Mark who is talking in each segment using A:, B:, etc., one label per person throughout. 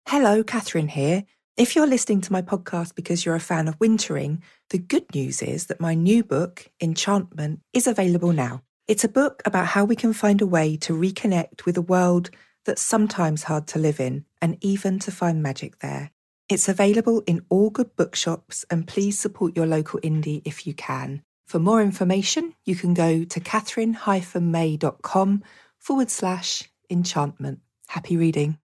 A: Hello, Catherine here. If you're listening to my podcast because you're a fan of wintering, the good news is that my new book, Enchantment, is available now. It's a book about how we can find a way to reconnect with a world that's sometimes hard to live in, and even to find magic there. It's available in all good bookshops, and please support your local indie if you can. For more information, you can go to catherine-may.com/enchantment. Happy reading.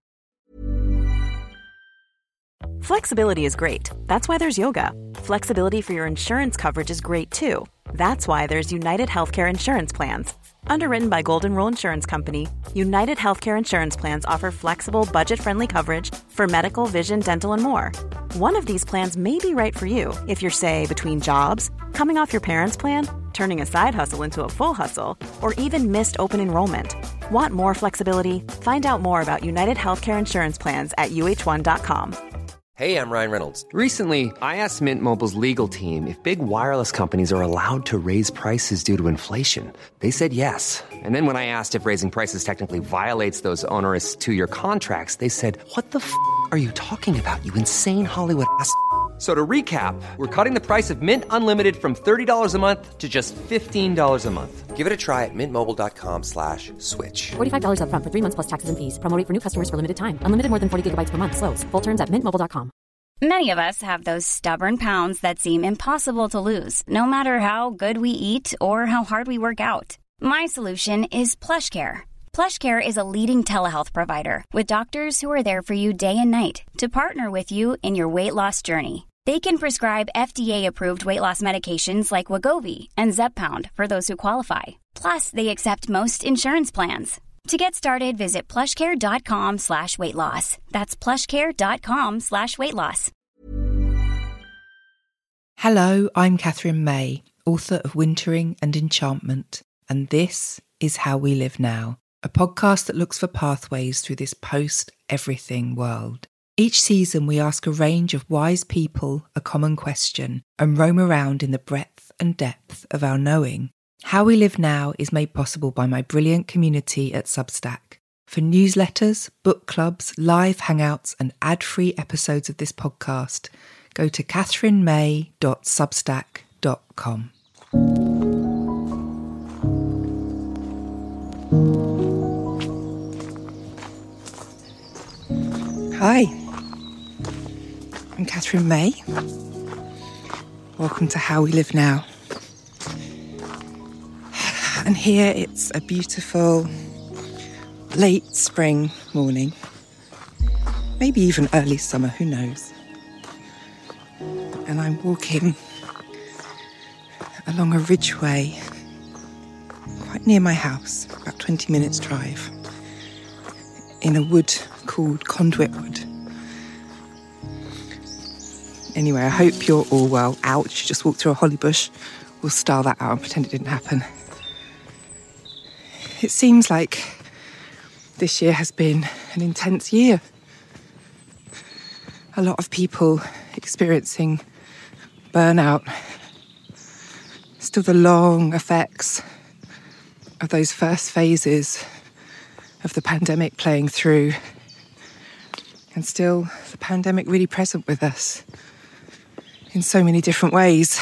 B: Flexibility is great. That's why there's yoga. Flexibility for your insurance coverage is great too. That's why there's United Healthcare Insurance Plans. Underwritten by Golden Rule Insurance Company, United Healthcare Insurance Plans offer flexible, budget-friendly coverage for medical, vision, dental, and more. One of these plans may be right for you if you're, say, between jobs, coming off your parents' plan, turning a side hustle into a full hustle, or even missed open enrollment. Want more flexibility? Find out more about United Healthcare Insurance Plans at uh1.com.
C: Hey, I'm Ryan Reynolds. Recently, I asked Mint Mobile's legal team if big wireless companies are allowed to raise prices due to inflation. They said yes. And then when I asked if raising prices technically violates those onerous two-year contracts, they said, "What the f*** are you talking about, you insane Hollywood ass?" So to recap, we're cutting the price of Mint Unlimited from $30 a month to just $15 a month. Give it a try at mintmobile.com/switch.
D: $45 up front for 3 months plus taxes and fees. Promo rate for new customers for limited time. Unlimited more than 40 gigabytes per month. Slows full terms at mintmobile.com.
E: Many of us have those stubborn pounds that seem impossible to lose, no matter how good we eat or how hard we work out. My solution is PlushCare. PlushCare is a leading telehealth provider with doctors who are there for you day and night to partner with you in your weight loss journey. They can prescribe FDA-approved weight loss medications like Wegovy and Zepbound for those who qualify. Plus, they accept most insurance plans. To get started, visit plushcare.com/weightloss. That's plushcare.com/weightloss.
A: Hello, I'm Catherine May, author of Wintering and Enchantment, and this is How We Live Now, a podcast that looks for pathways through this post-everything world. Each season we ask a range of wise people a common question and roam around in the breadth and depth of our knowing. How We Live Now is made possible by my brilliant community at Substack. For newsletters, book clubs, live hangouts and ad-free episodes of this podcast, go to catherinemay.substack.com. Hi, I'm Catherine May. Welcome to How We Live Now. And here it's a beautiful late spring morning, maybe even early summer, who knows. And I'm walking along a ridgeway quite near my house, about 20 minutes drive, in a wood called Conduit Wood. Anyway, I hope you're all well. Ouch, just walked through a holly bush. We'll style that out and pretend it didn't happen. It seems like this year has been an intense year. A lot of people experiencing burnout. Still the long effects of those first phases of the pandemic playing through. And still the pandemic really present with us in so many different ways.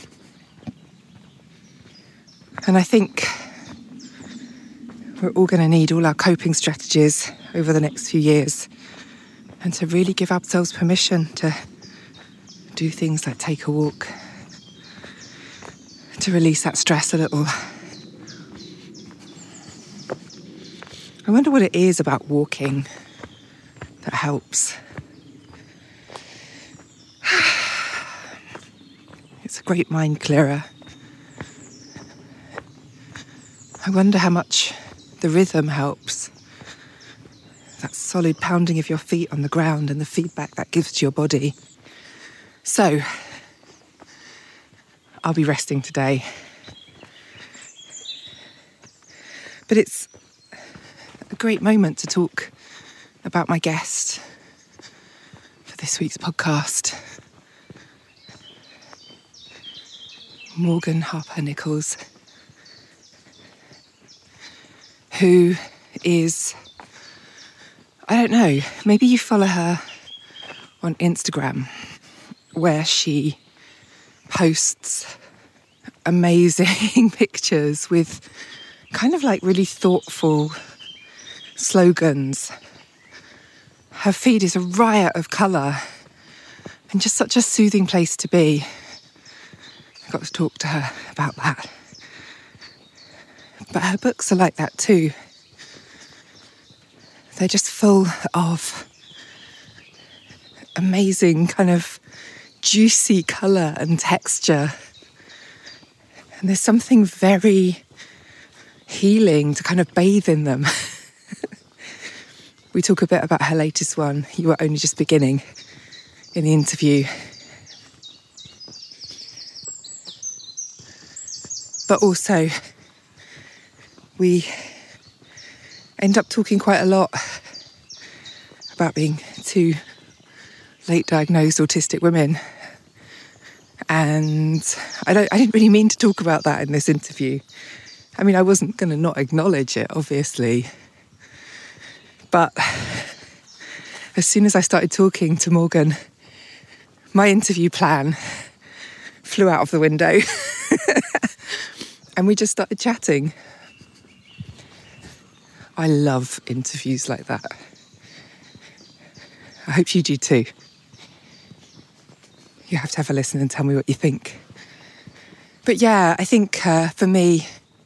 A: And I think we're all going to need all our coping strategies over the next few years, and to really give ourselves permission to do things like take a walk, to release that stress a little. I wonder what it is about walking that helps. It's a great mind clearer. I wonder how much the rhythm helps. That solid pounding of your feet on the ground and the feedback that gives to your body. So, I'll be resting today. But it's a great moment to talk about my guest for this week's podcast. Morgan Harper Nichols, who is, I don't know, maybe you follow her on Instagram where she posts amazing pictures with kind of like really thoughtful slogans. Her feed is a riot of colour and just such a soothing place to be. I got to talk to her about that. But her books are like that too. They're just full of amazing kind of juicy colour and texture. And there's something very healing to kind of bathe in them. We talk a bit about her latest one, You Were Only Just Beginning, in the interview. But also, we end up talking quite a lot about being two late diagnosed autistic women. And I didn't really mean to talk about that in this interview. I mean, I wasn't going to not acknowledge it, obviously. But as soon as I started talking to Morgan, my interview plan flew out of the window. And we just started chatting. I love interviews like that. I hope you do too. You have to have a listen and tell me what you think. But yeah, I think for me,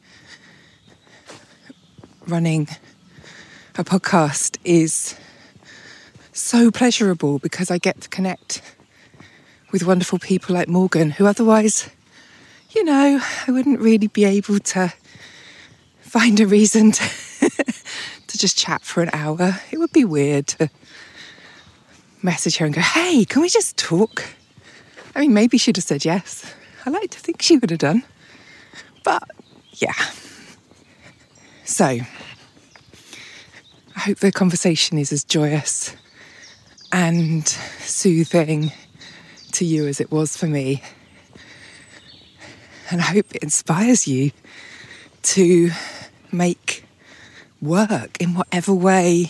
A: running a podcast is so pleasurable because I get to connect with wonderful people like Morgan, who otherwise, you know, I wouldn't really be able to find a reason to just chat for an hour. It would be weird to message her and go, hey, can we just talk? I mean, maybe she'd have said yes. I like to think she would have done. But, yeah. So, I hope the conversation is as joyous and soothing to you as it was for me. And I hope it inspires you to make work in whatever way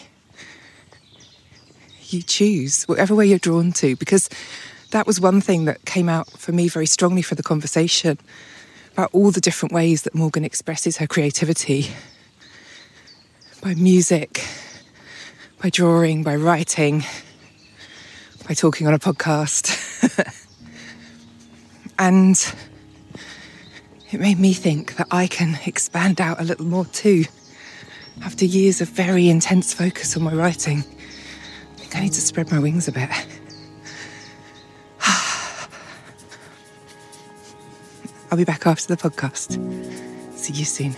A: you choose, whatever way you're drawn to, because that was one thing that came out for me very strongly for the conversation about all the different ways that Morgan expresses her creativity. By music, by drawing, by writing, by talking on a podcast. And it made me think that I can expand out a little more too. After years of very intense focus on my writing, I think I need to spread my wings a bit. I'll be back after the podcast. See you soon.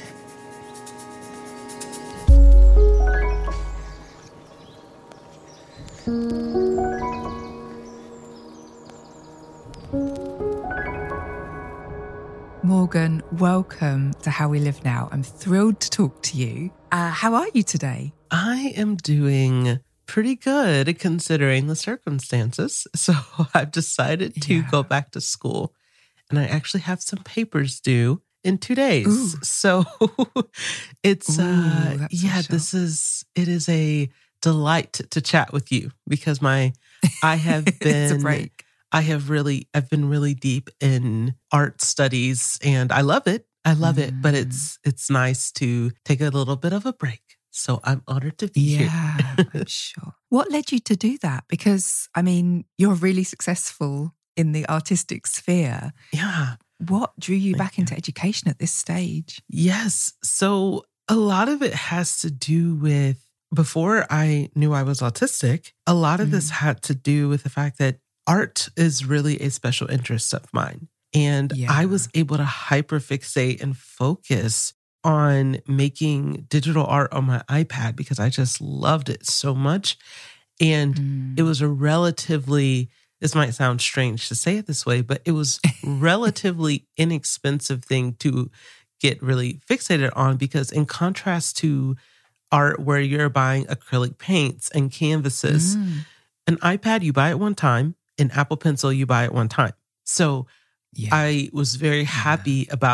A: Morgan, welcome to How We Live Now. I'm thrilled to talk to you. How are you today?
F: I am doing pretty good considering the circumstances. So I've decided to go back to school, and I actually have some papers due in 2 days.
A: Ooh.
F: So it's,
A: that's
F: it is a delight to chat with you because I have been,
A: it's a break.
F: I've been really deep in art studies and I love it. It, but it's nice to take a little bit of a break. So I'm honored to be here.
A: Yeah, I'm sure. What led you to do that? Because, I mean, you're really successful in the artistic sphere.
F: Yeah.
A: What drew you back into education at this stage?
F: Yes. So a lot of it has to do with, before I knew I was autistic, a lot of this had to do with the fact that art is really a special interest of mine. And I was able to hyperfixate and focus on making digital art on my iPad because I just loved it so much. And it was a relatively, this might sound strange to say it this way, but it was relatively inexpensive thing to get really fixated on because in contrast to art where you're buying acrylic paints and canvases, an iPad, you buy it one time, an Apple Pencil, you buy it one time. So I was very happy about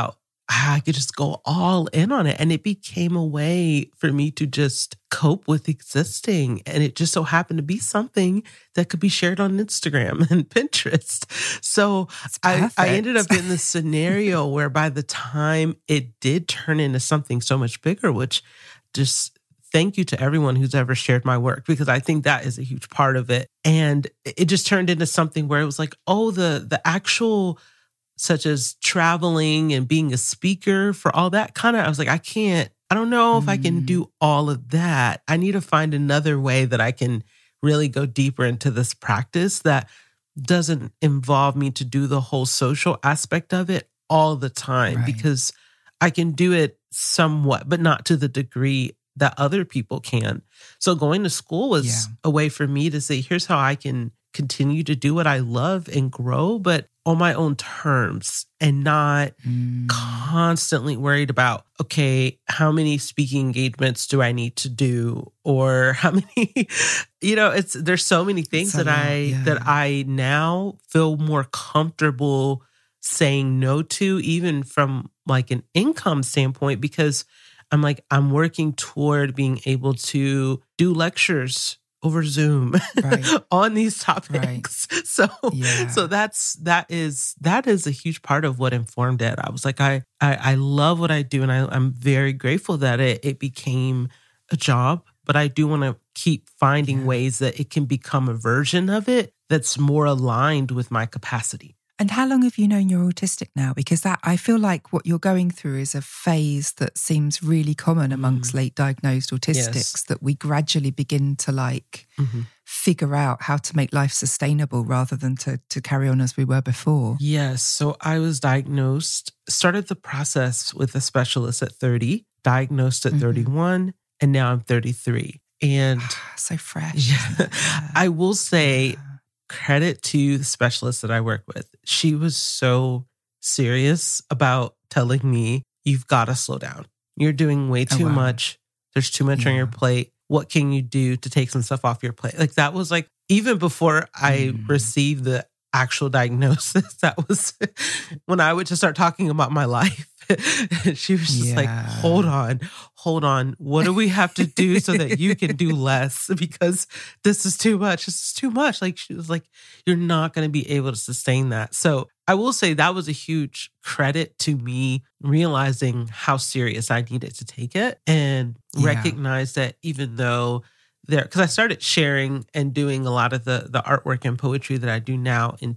F: I could just go all in on it. And it became a way for me to just cope with existing. And it just so happened to be something that could be shared on Instagram and Pinterest. So I ended up in this scenario where by the time it did turn into something so much bigger, which just thank you to everyone who's ever shared my work, because I think that is a huge part of it. And it just turned into something where it was like, oh, the actual, such as traveling and being a speaker for all that kind of, I was like, I don't know if I can do all of that. I need to find another way that I can really go deeper into this practice that doesn't involve me to do the whole social aspect of it all the time, because I can do it somewhat, but not to the degree that other people can. So going to school was a way for me to say, here's how I can continue to do what I love and grow, but on my own terms, and not constantly worried about, okay, how many speaking engagements do I need to do? Or how many, there's so many things that I now feel more comfortable saying no to, even from like an income standpoint, because I'm working toward being able to do lectures over Zoom on these topics. So that is a huge part of what informed it. I was like, I love what I do, and I'm very grateful that it became a job, but I do want to keep finding ways that it can become a version of it that's more aligned with my capacity.
A: And how long have you known you're autistic now? Because that, I feel like what you're going through is a phase that seems really common amongst late diagnosed autistics, that we gradually begin to figure out how to make life sustainable rather than to carry on as we were before.
F: Yes. So I was diagnosed, started the process with a specialist at 30, diagnosed at 31, and now I'm 33. And
A: so fresh.
F: I will say, credit to the specialist that I work with. She was so serious about telling me, you've got to slow down. You're doing way too much. There's too much on your plate. What can you do to take some stuff off your plate? Like that was like, even before I received the actual diagnosis, that was when I would just start talking about my life. She was just like, hold on. What do we have to do so that you can do less? Because this is too much. This is too much. Like, she was like, you're not going to be able to sustain that. So I will say that was a huge credit to me realizing how serious I needed to take it, and recognize that even though because I started sharing and doing a lot of the artwork and poetry that I do now in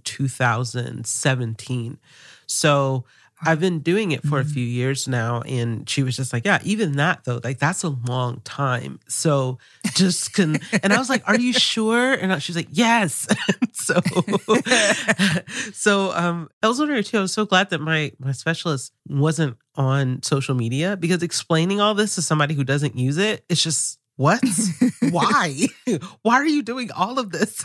F: 2017. So I've been doing it for a few years now. And she was just like, yeah, even that though, like that's a long time. So and I was like, are you sure? And she's like, yes. So I was wondering too, I was so glad that my specialist wasn't on social media, because explaining all this to somebody who doesn't use it, it's just, what? Why? Why are you doing all of this?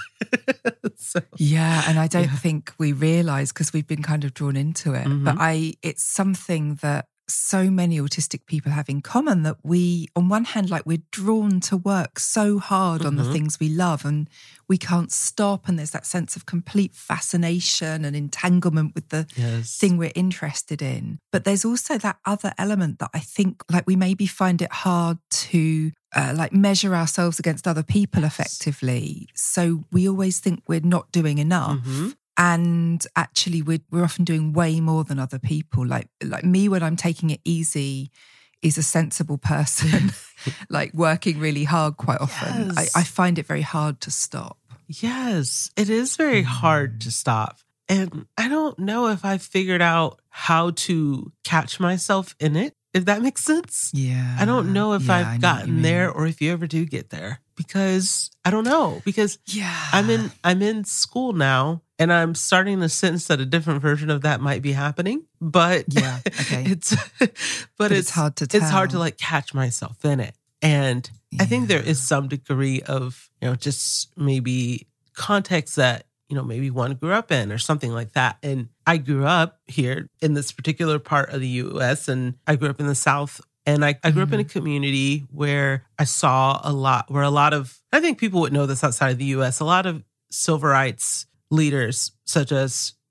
A: And I don't think we realize, because we've been kind of drawn into it, but it's something that so many autistic people have in common, that we, on one hand, like we're drawn to work so hard on the things we love, and we can't stop. And there's that sense of complete fascination and entanglement with the thing we're interested in. But there's also that other element that I think like we maybe find it hard to measure ourselves against other people effectively. So we always think we're not doing enough. And actually, we're often doing way more than other people. Like me, when I'm taking it easy, is a sensible person, like working really hard quite often. I find it very hard to stop.
F: Yes, it is very hard to stop. And I don't know if I figured out how to catch myself in it, if that makes sense.
A: Yeah.
F: I don't know if I've gotten there, or if you ever do get there, because I don't know, because I'm in school now, and I'm starting to sense that a different version of that might be happening. But it's
A: hard to tell.
F: It's hard to like catch myself in it. And I think there is some degree of, just maybe context that, maybe one grew up in or something like that. And I grew up here in this particular part of the U.S. and I grew up in the South. And I grew up in a community where I saw a lot of, I think people would know this outside of the U.S., a lot of civil rights leaders, such as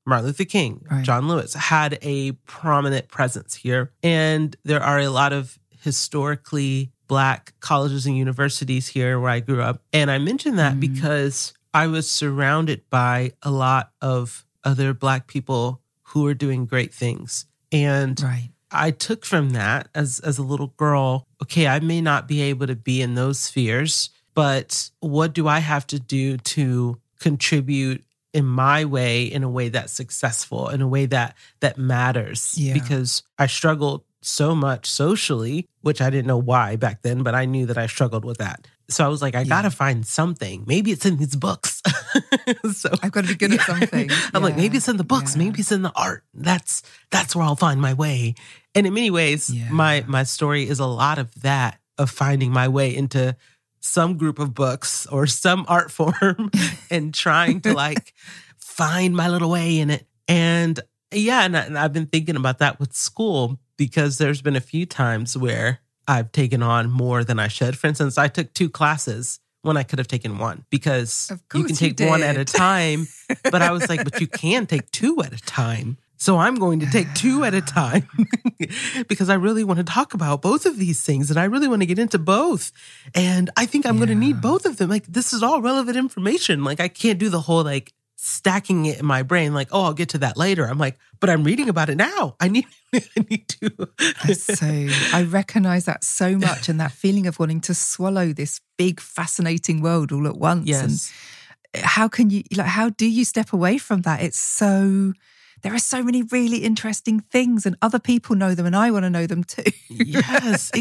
F: Martin Luther King, John Lewis had a prominent presence here. And there are a lot of historically Black colleges and universities here where I grew up. And I mention that because I was surrounded by a lot of other Black people who were doing great things. And I took from that as a little girl, okay, I may not be able to be in those spheres, but what do I have to do to contribute in my way, in a way that's successful, in a way that matters? Because I struggled so much socially, which I didn't know why back then, but I knew that I struggled with that. So I was like, I got to find something. Maybe it's in these books. So
A: I've got to be good at something.
F: I'm like, maybe it's in the books. Maybe it's in the art. That's where I'll find my way. And in many ways, my story is a lot of that, of finding my way into some group of books or some art form and trying to like find my little way in it. And and I've been thinking about that with school, because there's been a few times where I've taken on more than I should. For instance, I took 2 classes when I could have taken 1, because you can take one at a time. But I was like, but you can take 2 at a time. So I'm going to take 2 at a time because I really want to talk about both of these things and I really want to get into both. And I think I'm going to need both of them. Like, this is all relevant information. Like, I can't do the whole like stacking it in my brain. Like, oh, I'll get to that later. I'm like, but I'm reading about it now. I need to.
A: So I recognize that so much, and that feeling of wanting to swallow this big, fascinating world all at once.
F: Yes.
A: And how can you, like, how do you step away from that? There are so many really interesting things, and other people know them, and I want to know them too.
F: Yes,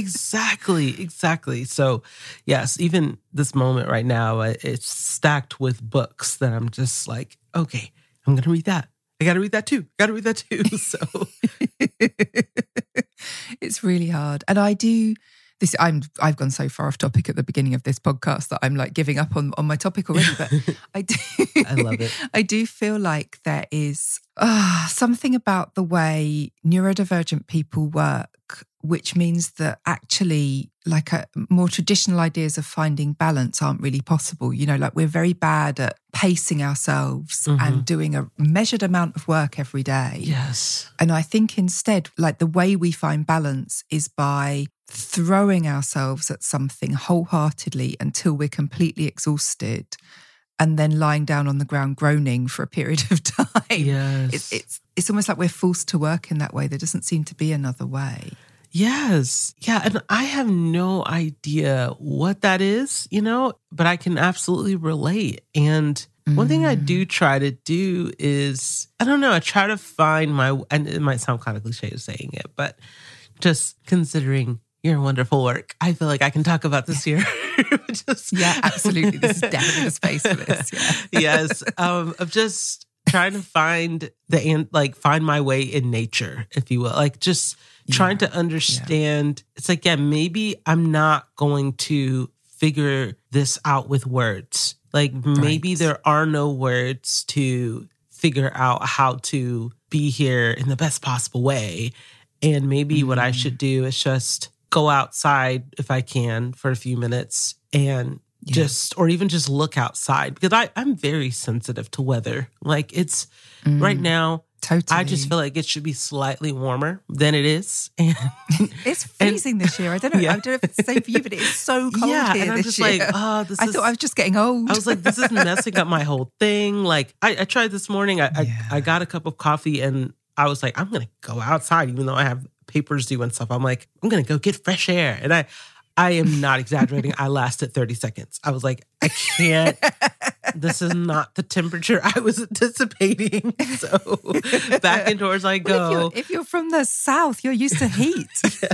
F: exactly. So, yes, even this moment right now, it's stacked with books that I'm just like, okay, I'm going to read that. I got to read that too. So
A: it's really hard. And I do this. I've gone so far off topic at the beginning of this podcast that I'm like giving up on my topic already. But I do.
F: I love it.
A: I do feel like there is something about the way neurodivergent people work, which means that actually like more traditional ideas of finding balance aren't really possible. You know, like we're very bad at pacing ourselves and doing a measured amount of work every day.
F: Yes.
A: And I think instead, like the way we find balance is by throwing ourselves at something wholeheartedly until we're completely exhausted, and then lying down on the ground groaning for a period of time.
F: Yes.
A: It's almost like we're forced to work in that way. There doesn't seem to be another way.
F: Yes. Yeah. And I have no idea what that is, you know, but I can absolutely relate. And one thing I do try to do is, I don't know, I try to find and it might sound kind of cliche saying it, but just considering your wonderful work, I feel like I can talk about this here.
A: Yeah, absolutely. This is definitely the space for this. Yeah.
F: Yes. Of just trying to find find my way in nature, if you will. Like just trying to understand. It's like, maybe I'm not going to figure this out with words. Like maybe there are no words to figure out how to be here in the best possible way. And maybe what I should do is just go outside if I can for a few minutes and or even just look outside, because I'm very sensitive to weather. Like it's right now,
A: totally.
F: I just feel like it should be slightly warmer than it is. And
A: it's freezing this year. I don't know. I don't know if it's the same for you, but it's so cold here
F: and I'm
A: this
F: just
A: year.
F: like, I
A: thought I was just getting old.
F: I was like, this is messing up my whole thing. Like I tried this morning. I got a cup of coffee and I was like, I'm going to go outside, even though I have papers due and stuff. I'm like, I'm going to go get fresh air. And I am not exaggerating. I lasted 30 seconds. I was like, I can't. This is not the temperature I was anticipating. So back indoors I go.
A: Well, if you're from the South, you're used to heat.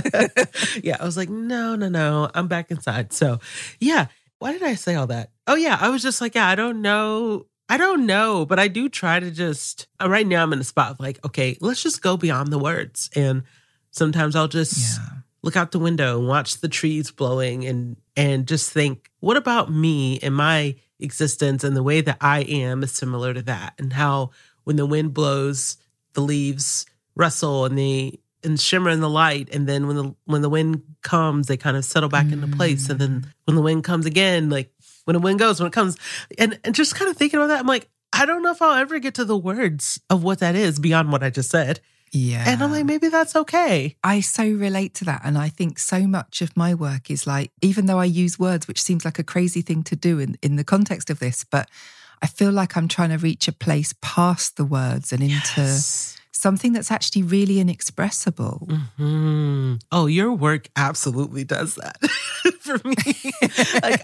F: I was like, no. I'm back inside. So why did I say all that? Oh yeah, I was just like, I don't know, but I do try to just, right now I'm in a spot of like, okay, let's just go beyond the words. And sometimes I'll just look out the window and watch the trees blowing and just think, what about me and my existence and the way that I am is similar to that, and how when the wind blows, the leaves rustle and shimmer in the light, and then when the wind comes, they kind of settle back into place, and then when the wind comes again, like when the wind goes, when it comes, and just kind of thinking about that, I'm like, I don't know if I'll ever get to the words of what that is beyond what I just said.
A: Yeah.
F: And I'm like, maybe that's okay.
A: I so relate to that. And I think so much of my work is like, even though I use words, which seems like a crazy thing to do in the context of this, but I feel like I'm trying to reach a place past the words and into something that's actually really inexpressible.
F: Mm-hmm. Oh, your work absolutely does that for me. Like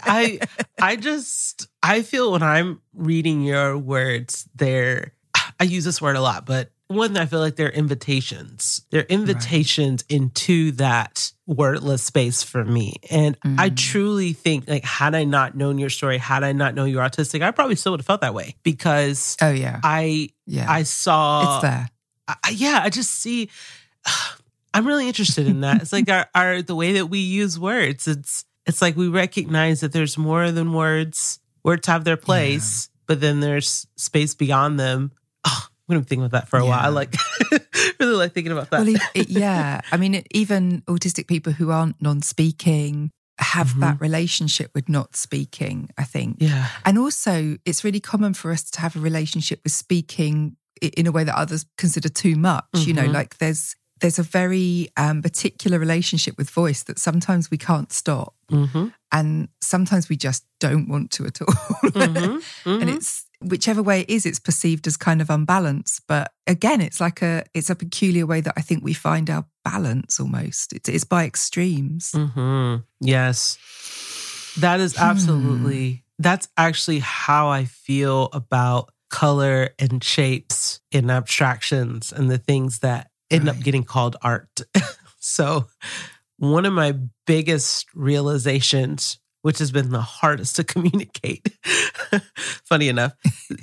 F: I feel when I'm reading your words, I use this word a lot, but one, I feel like they're invitations. They're invitations into that wordless space for me. And I truly think, like, had I not known your story, had I not known you're autistic, I probably still would have felt that way because I saw...
A: It's there.
F: I just see... I'm really interested in that. It's like our the way that we use words. It's like we recognize that there's more than words. Words have their place, but then there's space beyond them. Oh, I'm going to think about that for a while. I like really like thinking about that.
A: Well, I mean, even autistic people who aren't non-speaking have that relationship with not speaking, I think. Yeah. And also, it's really common for us to have a relationship with speaking in a way that others consider too much. You know, like there's a very particular relationship with voice that sometimes we can't stop. And sometimes we just don't want to at all. And it's, whichever way it is, it's perceived as kind of unbalanced. But again, it's like it's a peculiar way that I think we find our balance almost. It's by extremes.
F: Yes. That is absolutely, that's actually how I feel about color and shapes and abstractions and the things that end up getting called art. So one of my biggest realizations, which has been the hardest to communicate, funny enough,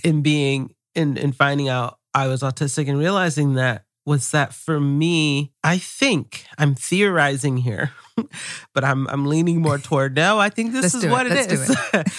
F: in finding out I was autistic and realizing that, was that for me, I think I'm theorizing here, but I'm leaning more toward, no, I think this is what it is.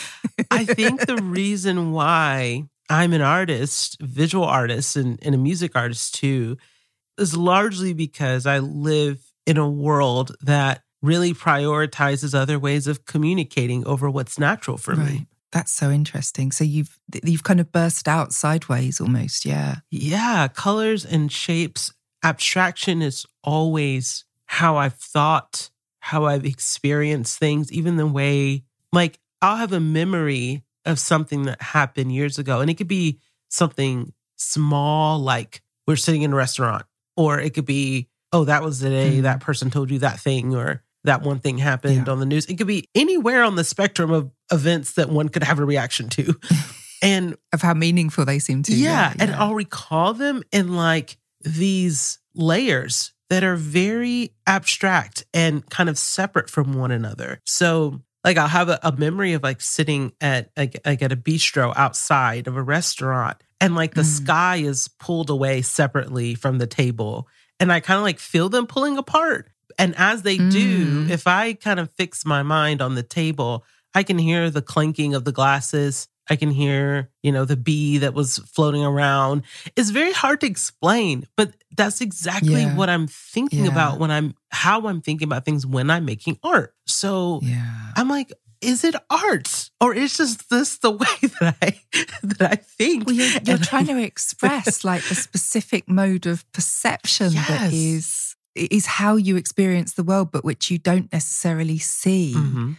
F: I think the reason why I'm an artist, visual artist, and a music artist too, is largely because I live in a world that really prioritizes other ways of communicating over what's natural for me.
A: That's so interesting. So you've kind of burst out sideways almost, yeah.
F: Yeah, colors and shapes. Abstraction is always how I've thought, how I've experienced things, even the way, like, I'll have a memory of something that happened years ago, and it could be something small, like we're sitting in a restaurant, or it could be, oh, that was the day that person told you that thing, or that one thing happened on the news. It could be anywhere on the spectrum of events that one could have a reaction to. And
A: of how meaningful they seem to.
F: Yeah. And I'll recall them in like these layers that are very abstract and kind of separate from one another. So like I'll have a memory of like sitting at a bistro outside of a restaurant, and like the sky is pulled away separately from the table. And I kind of like feel them pulling apart. And as they do, if I kind of fix my mind on the table, I can hear the clanking of the glasses. I can hear, the bee that was floating around. It's very hard to explain, but that's exactly what I'm thinking about how I'm thinking about things when I'm making art. So I'm like, is it art, or is just this the way that I think?
A: Well, you're trying to express like a specific mode of perception that is how you experience the world, but which you don't necessarily see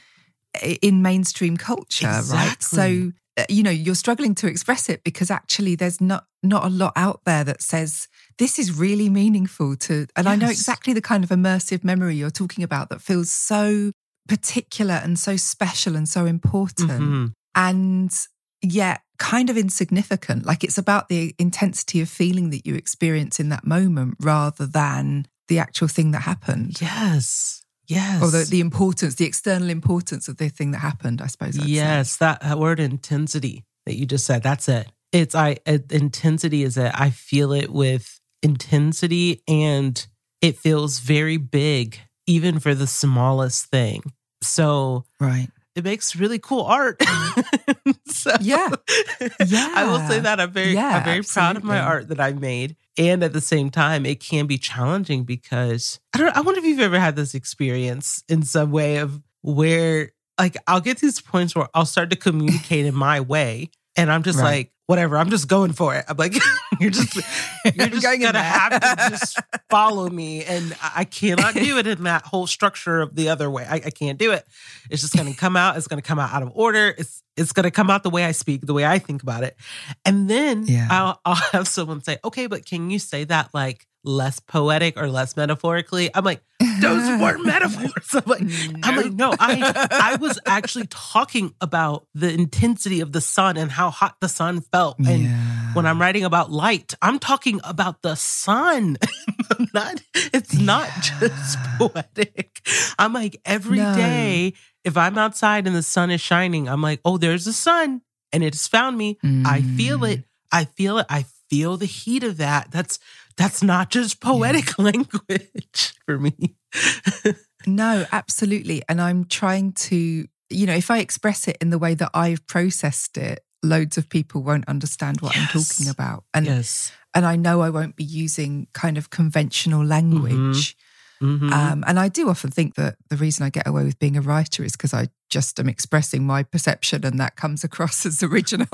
A: in mainstream culture, right? So, you're struggling to express it because actually there's not a lot out there that says this is really meaningful to, and I know exactly the kind of immersive memory you're talking about that feels so particular and so special and so important and yet kind of insignificant. Like it's about the intensity of feeling that you experience in that moment rather than the actual thing that happened.
F: Yes.
A: Or the importance, the external importance of the thing that happened, I suppose.
F: Yes, that word intensity that you just said, that's it. Intensity is it. I feel it with intensity, and it feels very big, even for the smallest thing. So it makes really cool art. So, I will say that I'm very proud of my art that I've made. And at the same time, it can be challenging because I wonder if you've ever had this experience in some way of where, like, I'll get these points where I'll start to communicate in my way. And I'm just like, whatever, I'm just going for it. I'm like, you're just gonna have to just follow me. And I cannot do it in that whole structure of the other way. I can't do it. It's just going to come out. It's going to come out of order. It's going to come out the way I speak, the way I think about it. And then I'll have someone say, okay, but can you say that like less poetic or less metaphorically? I'm like, those weren't metaphors. I'm like, no, I was actually talking about the intensity of the sun and how hot the sun felt. And when I'm writing about light, I'm talking about the sun. It's not just poetic. I'm like, every day, if I'm outside and the sun is shining, I'm like, oh, there's the sun and it has found me. I feel it. I feel it. I feel the heat of that. That's not just poetic language for me.
A: No, absolutely. And I'm trying to, if I express it in the way that I've processed it, loads of people won't understand what I'm talking about. And I know I won't be using kind of conventional language. And I do often think that the reason I get away with being a writer is because I just am expressing my perception and that comes across as original.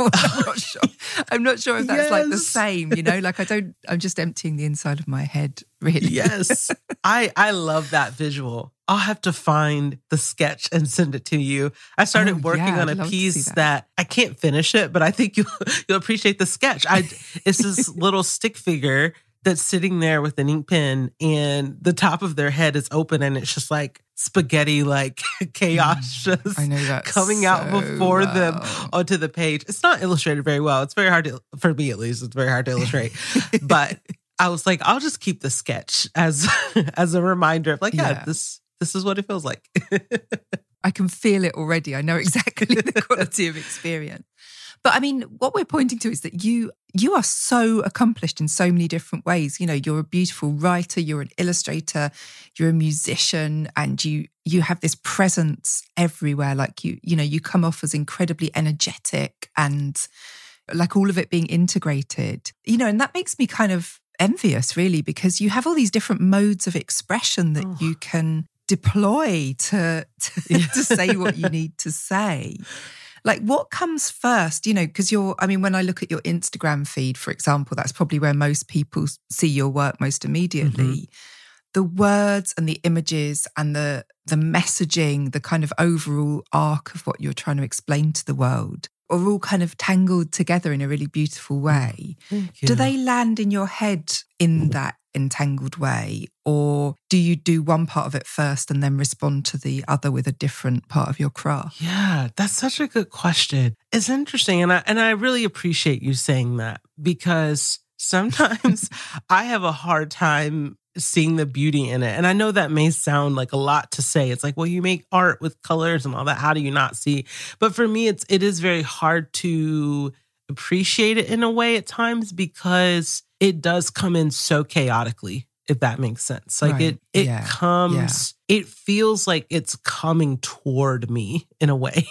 A: I'm not sure if that's like the same, like I'm just emptying the inside of my head, really.
F: Yes. I love that visual. I'll have to find the sketch and send it to you. I started working on a piece that I can't finish it, but I think you'll appreciate the sketch. It's this little stick figure that's sitting there with an ink pen and the top of their head is open and it's just like spaghetti, like chaos just coming out before them onto the page. It's not illustrated very well. It's very hard for me at least, it's very hard to illustrate. But I was like, I'll just keep the sketch as a reminder of like, this is what it feels like.
A: I can feel it already. I know exactly the quality of experience. But I mean, what we're pointing to is that you are so accomplished in so many different ways. You're a beautiful writer, you're an illustrator, you're a musician, and you have this presence everywhere. Like you come off as incredibly energetic and like all of it being integrated. And that makes me kind of envious, really, because you have all these different modes of expression that you can deploy to say what you need to say. Like, what comes first? Because when I look at your Instagram feed, for example, that's probably where most people see your work most immediately. The words and the images and the messaging, the kind of overall arc of what you're trying to explain to the world are all kind of tangled together in a really beautiful way. Do they land in your head in that entangled way, or do you do one part of it first and then respond to the other with a different part of your craft?
F: Yeah, that's such a good question. It's interesting, and I really appreciate you saying that, because sometimes I have a hard time seeing the beauty in it. And I know that may sound like a lot to say. It's like, well, you make art with colors and all that. How do you not see? But for me, it is very hard to appreciate it in a way at times, because it does come in so chaotically, if that makes sense. Like it comes, it feels like it's coming toward me in a way.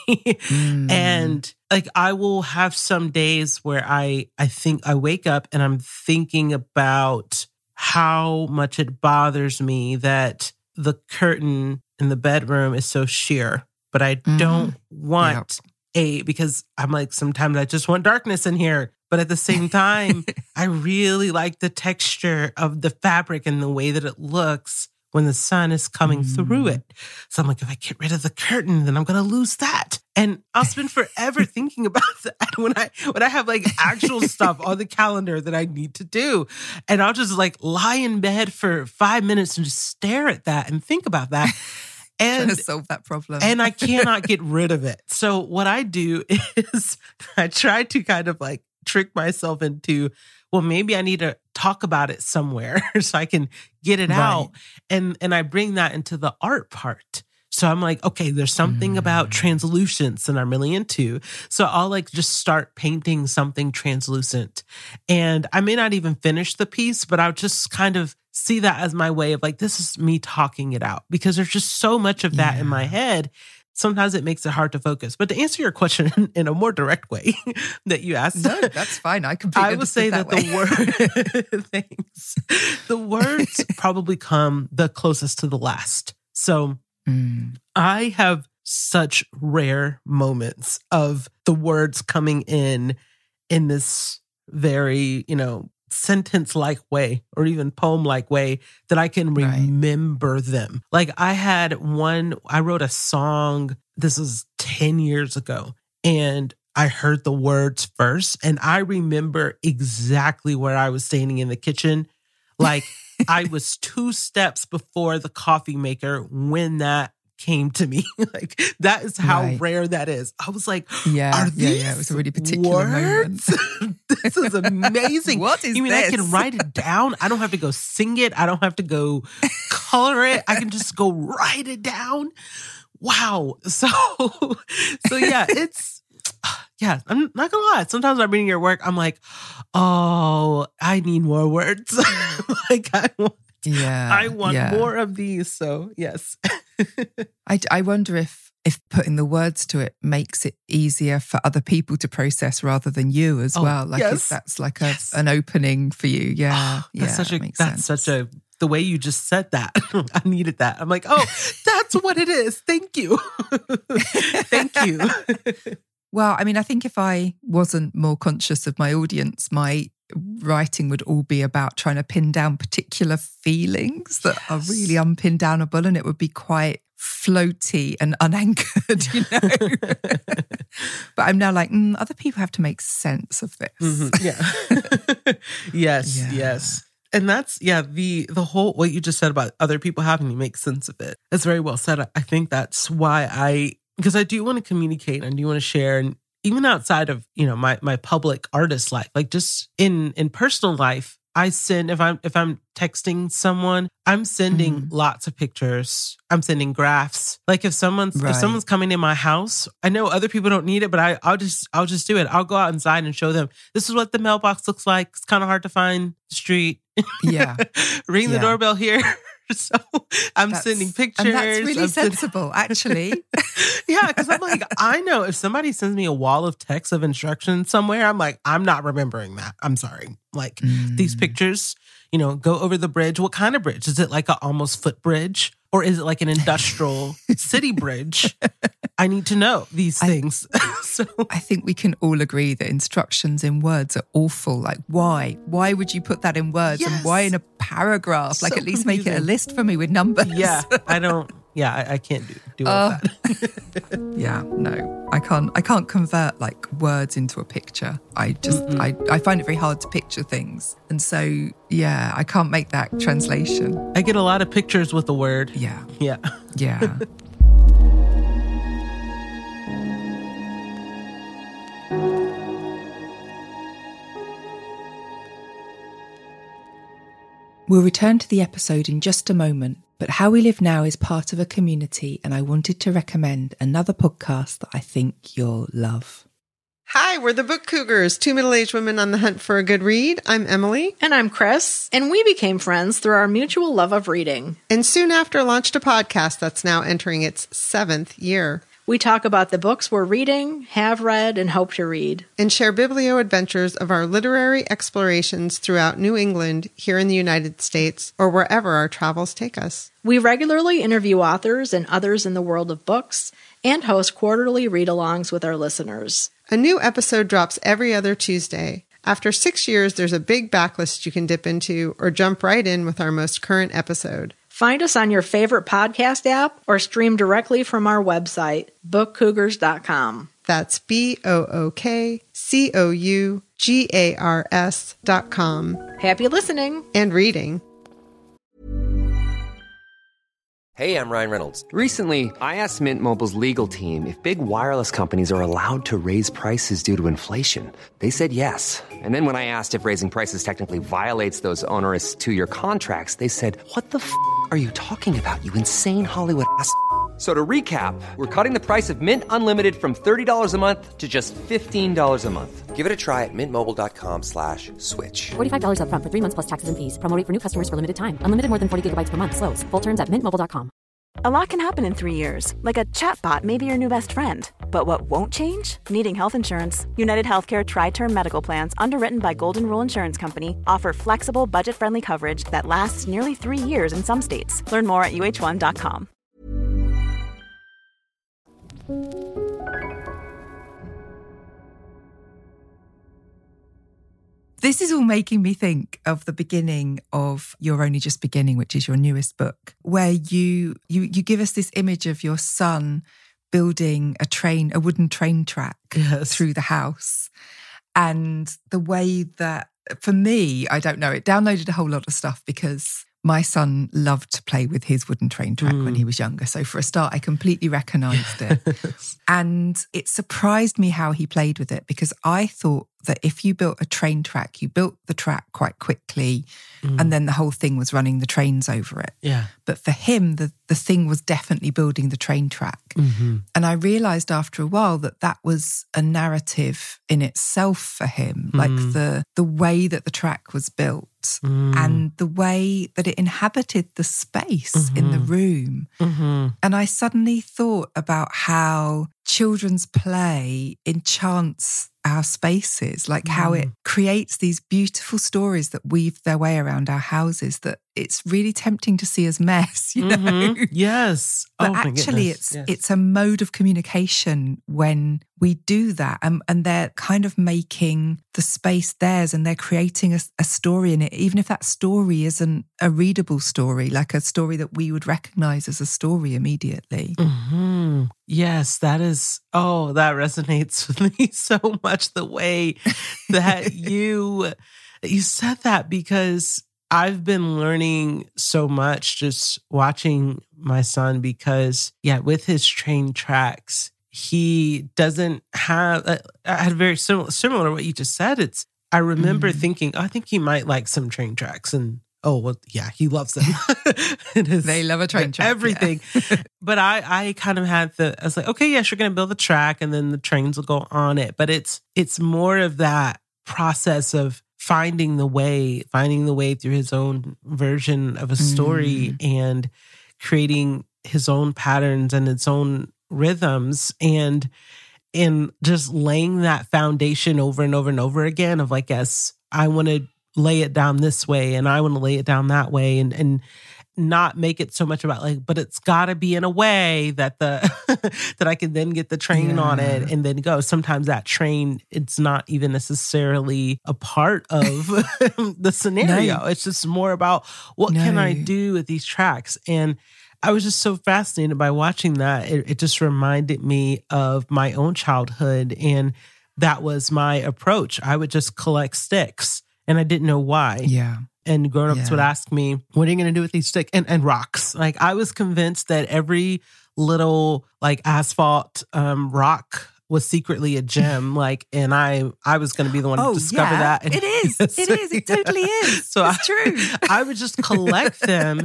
F: And like, I will have some days where I think I wake up and I'm thinking about how much it bothers me that the curtain in the bedroom is so sheer, but I don't want because I'm like, sometimes I just want darkness in here. But at the same time, I really like the texture of the fabric and the way that it looks when the sun is coming through it. So I'm like, if I get rid of the curtain, then I'm going to lose that. And I'll spend forever thinking about that when I have like actual stuff on the calendar that I need to do. And I'll just like lie in bed for 5 minutes and just stare at that and think about that. And
A: trying to solve that problem.
F: And I cannot get rid of it. So what I do is I try to kind of like trick myself into, well, maybe I need to talk about it somewhere so I can get it out. And I bring that into the art part. So I'm like, okay, there's something about translucence that I'm really into. So I'll like just start painting something translucent. And I may not even finish the piece, but I'll just kind of see that as my way of like, this is me talking it out, because there's just so much of that in my head. Sometimes it makes it hard to focus. But to answer your question in a more direct way that you asked.
A: No, that's fine. I completely
F: would say that the words probably come the closest to the last. So I have such rare moments of the words coming in in this very, sentence-like way or even poem-like way that I can remember them. Like I wrote a song, this was 10 years ago, and I heard the words first, and I remember exactly where I was standing in the kitchen. Like I was 2 steps before the coffee maker when that came to me. Like that is how rare that is. I was like, are these
A: it was a really particular
F: words?
A: moment.
F: This is amazing.
A: What is
F: you mean
A: this?
F: I can write it down? I don't have to go sing it. I don't have to go color it. I can just go write it down. Wow. So yeah, I'm not gonna lie. Sometimes I'm reading your work, I'm like, oh, I need more words. Like I want more of these. So yes.
A: I wonder if putting the words to it makes it easier for other people to process rather than you as well. Like if that's like an opening for you. Yeah.
F: That's such a the way you just said that. I needed that. I'm like, oh, that's what it is. Thank you. Thank you.
A: Well, I mean, I think if I wasn't more conscious of my audience, my writing would all be about trying to pin down particular feelings that are really unpindownable, and it would be quite floaty and unanchored, But I'm now like, other people have to make sense of this.
F: Mm-hmm. Yeah. Yes. And that's, the whole, what you just said about other people having to make sense of it. That's very well said. I think that's why because I do want to communicate and I do want to share, and even outside of, my public artist life, like just in personal life, I send, if I'm texting someone, I'm sending lots of pictures. I'm sending graphs. Like if someone's coming in my house, I know other people don't need it, but I'll just do it. I'll go out inside and show them, this is what the mailbox looks like. It's kind of hard to find the street.
A: Yeah.
F: Ring the doorbell here. So I'm sending pictures.
A: And that's really sensible, actually.
F: Yeah, because I'm like, I know if somebody sends me a wall of text of instructions somewhere, I'm like, I'm not remembering that. I'm sorry. Like these pictures, go over the bridge. What kind of bridge? Is it like an almost foot bridge? Or is it like an industrial city bridge? I need to know these things. So
A: I think we can all agree that instructions in words are awful. Like, why? Why would you put that in words?
F: Yes.
A: And why in a paragraph?
F: So
A: like, at least
F: confusing.
A: make it a list for me with numbers.
F: Yeah, I don't. Yeah, I can't do all that.
A: Yeah, no, I can't convert like words into a picture. I just, I find it very hard to picture things. And so, yeah, I can't make that translation.
F: I get a lot of pictures with the word.
A: Yeah.
F: Yeah.
A: Yeah. We'll return to the episode in just a moment, but How We Live Now is part of a community, and I wanted to recommend another podcast that I think you'll love.
G: Hi, we're the Book Cougars, 2 middle-aged women on the hunt for a good read. I'm Emily.
H: And I'm Chris. And we became friends through our mutual love of reading.
G: And soon after launched a podcast that's now entering its 7th year.
H: We talk about the books we're reading, have read, and hope to read.
G: And share biblio adventures of our literary explorations throughout New England, here in the United States, or wherever our travels take us.
H: We regularly interview authors and others in the world of books, and host quarterly read-alongs with our listeners.
G: A new episode drops every other Tuesday. After 6 years, there's a big backlist you can dip into, or jump right in with our most current episode.
H: Find us on your favorite podcast app or stream directly from our website, bookcougars.com.
G: That's BOOKCOUGARS.com.
H: Happy listening.
G: And reading.
C: Hey, I'm Ryan Reynolds. Recently, I asked Mint Mobile's legal team if big wireless companies are allowed to raise prices due to inflation. They said yes. And then when I asked if raising prices technically violates those onerous 2-year contracts, they said, "What the f*** are you talking about, you insane Hollywood ass?" So to recap, we're cutting the price of Mint Unlimited from $30 a month to just $15 a month. Give it a try at mintmobile.com/switch.
D: $45 up front for 3 months plus taxes and fees. Promo rate for new customers for limited time. Unlimited more than 40 gigabytes per month. Slows full terms at mintmobile.com.
B: A lot can happen in 3 years, like a chatbot may be your new best friend. But what won't change? Needing health insurance. United Healthcare Tri-Term Medical Plans, underwritten by Golden Rule Insurance Company, offer flexible, budget-friendly coverage that lasts nearly 3 years in some states. Learn more at uh1.com.
A: This is all making me think of the beginning of You're Only Just Beginning, which is your newest book, where you give us this image of your son building a wooden train track through the house. And the way that, for me, I don't know, it downloaded a whole lot of stuff because my son loved to play with his wooden train track when he was younger. So for a start, I completely recognised it. And it surprised me how he played with it, because I thought that if you built a train track, you built the track quite quickly and then the whole thing was running the trains over it.
F: Yeah.
A: But for him, the thing was definitely building the train track. And I realised after a while that was a narrative in itself for him, like the way that the track was built and the way that it inhabited the space in the room. And I suddenly thought about how children's play enchants our spaces, like how it creates these beautiful stories that weave their way around our houses, that it's really tempting to see as mess, you know?
F: Yes.
A: But actually it's a mode of communication when we do that, and they're kind of making the space theirs, and they're creating a story in it, even if that story isn't a readable story, like a story that we would recognize as a story immediately.
F: Yes, that resonates with me so much, the way that you said that, because I've been learning so much just watching my son, because with his train tracks, he doesn't have, I had very similar to what you just said. I remember thinking, I think he might like some train tracks, and he loves them.
A: They love a train track.
F: Everything. Yeah. But I kind of had I was like, okay, yes, you're going to build the track and then the trains will go on it. But it's more of that process of finding the way through his own version of a story and creating his own patterns and its own rhythms, and just laying that foundation over and over and over again of like, yes, I want to lay it down this way and I want to lay it down that way, and not make it so much about like, but it's got to be in a way that that I can then get the train on it and then go. Sometimes that train, it's not even necessarily a part of the scenario. No. It's just more about what can I do with these tracks. And I was just so fascinated by watching that. It just reminded me of my own childhood, and that was my approach. I would just collect sticks, and I didn't know why. Yeah. And grown-ups would ask me, what are you going to do with these sticks? And rocks. Like, I was convinced that every little like asphalt rock was secretly a gem. Like, and I was going to be the one to discover that. And
A: it is. It is. It totally is.
F: So
A: it's true.
F: I would just collect them,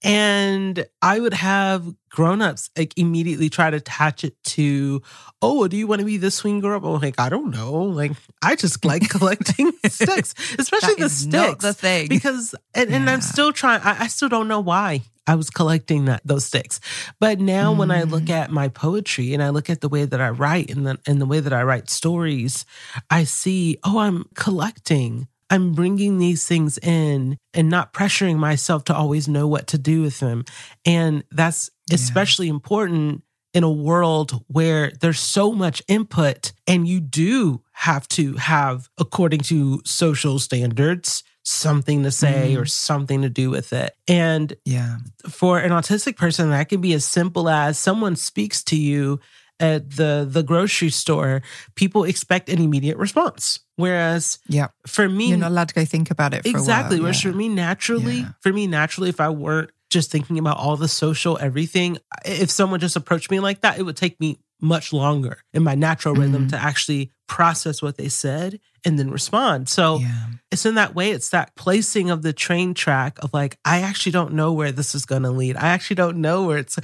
F: and I would have grown-ups like immediately try to attach it to, do you want to be the swing girl? I'm like, I don't know. Like, I just like collecting sticks, especially the sticks.
A: Not the thing.
F: Because, and I'm still trying, I still don't know why I was collecting those sticks. But now when I look at my poetry and I look at the way that I write and the way that I write stories, I see, I'm collecting. I'm bringing these things in and not pressuring myself to always know what to do with them. And that's especially important in a world where there's so much input, and you do have to have, according to social standards, something to say or something to do with it. And for an autistic person, that can be as simple as someone speaks to you at the grocery store. People expect an immediate response. Whereas for me,
A: you're not allowed to go think about it for a while.
F: Whereas for me, naturally, if I weren't just thinking about all the social everything, if someone just approached me like that, it would take me much longer in my natural rhythm to actually process what they said and then respond. So it's in that way, it's that placing of the train track of like, I actually don't know where this is going to lead. I actually don't know where it's